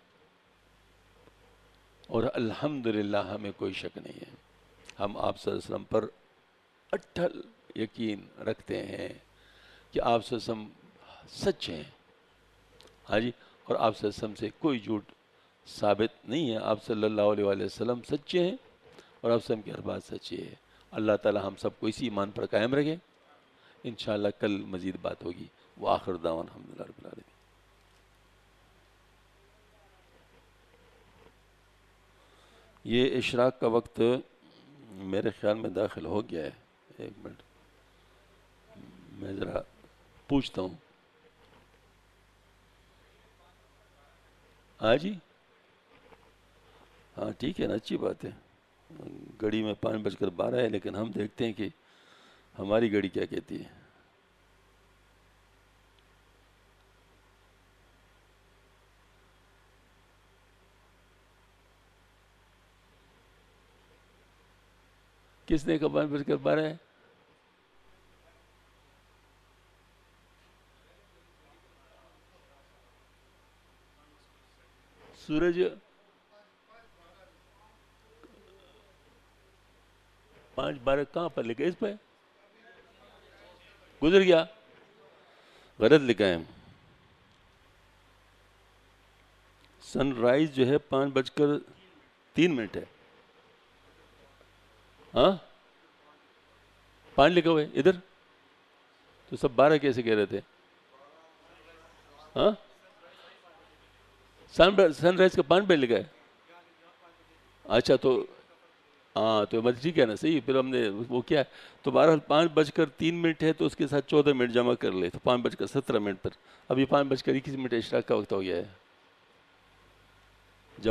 Speaker 1: اور الحمدللہ ہمیں کوئی شک نہیں ہے. ہم آپ صلی اللہ علیہ وسلم پر اٹل یقین رکھتے ہیں کہ آپ صلی اللہ علیہ وسلم سچ ہیں. ہاں جی، اور آپ صلی اللہ علیہ وسلم سے کوئی جھوٹ ثابت نہیں ہے. آپ صلی اللہ علیہ وآلہ وسلم سچے ہیں اور آپ صلی اللہ علیہ وسلم کی ہر بات سچی ہے. اللہ تعالی ہم سب کو اسی ایمان پر قائم رکھے. انشاءاللہ کل مزید بات ہوگی. وآخر دعوانا الحمدللہ رب العالمین. یہ اشراق کا وقت میرے خیال میں داخل ہو گیا ہے. ایک منٹ میں ذرا پوچھتا ہوں. ہاں جی، ہاں ٹھیک ہے نا، اچھی بات ہے. گھڑی میں پانچ بج کر بارہ ہے، لیکن ہم دیکھتے ہیں کہ ہماری گھڑی کیا کہتی ہے. کس نے کہا پانچ بج کر بارہ ہے؟ سورج پانچ بارہ کہاں پر لکھا ہے؟ اس پہ گزر گیا، غلط لکھا ہے. سن رائز جو ہے پانچ بج کر تین منٹ ہے. ہاں پانچ لکھا ہوا ہے ادھر، تو سب بارہ کیسے کہہ رہے تھے؟ ہاں سن رائز کا پانچ بج لکھا ہے. اچھا تو ہاں تو مت ٹھیک ہے نا، صحیح. پھر ہم نے وہ کیا، تو بہرحال پانچ بج کر تین منٹ ہے تو اس کے ساتھ چودہ منٹ جمع کر لے، تو پانچ بج کر سترہ منٹ پر. ابھی پانچ بج کر اکیس منٹ اشراق کا وقت ہو گیا ہے.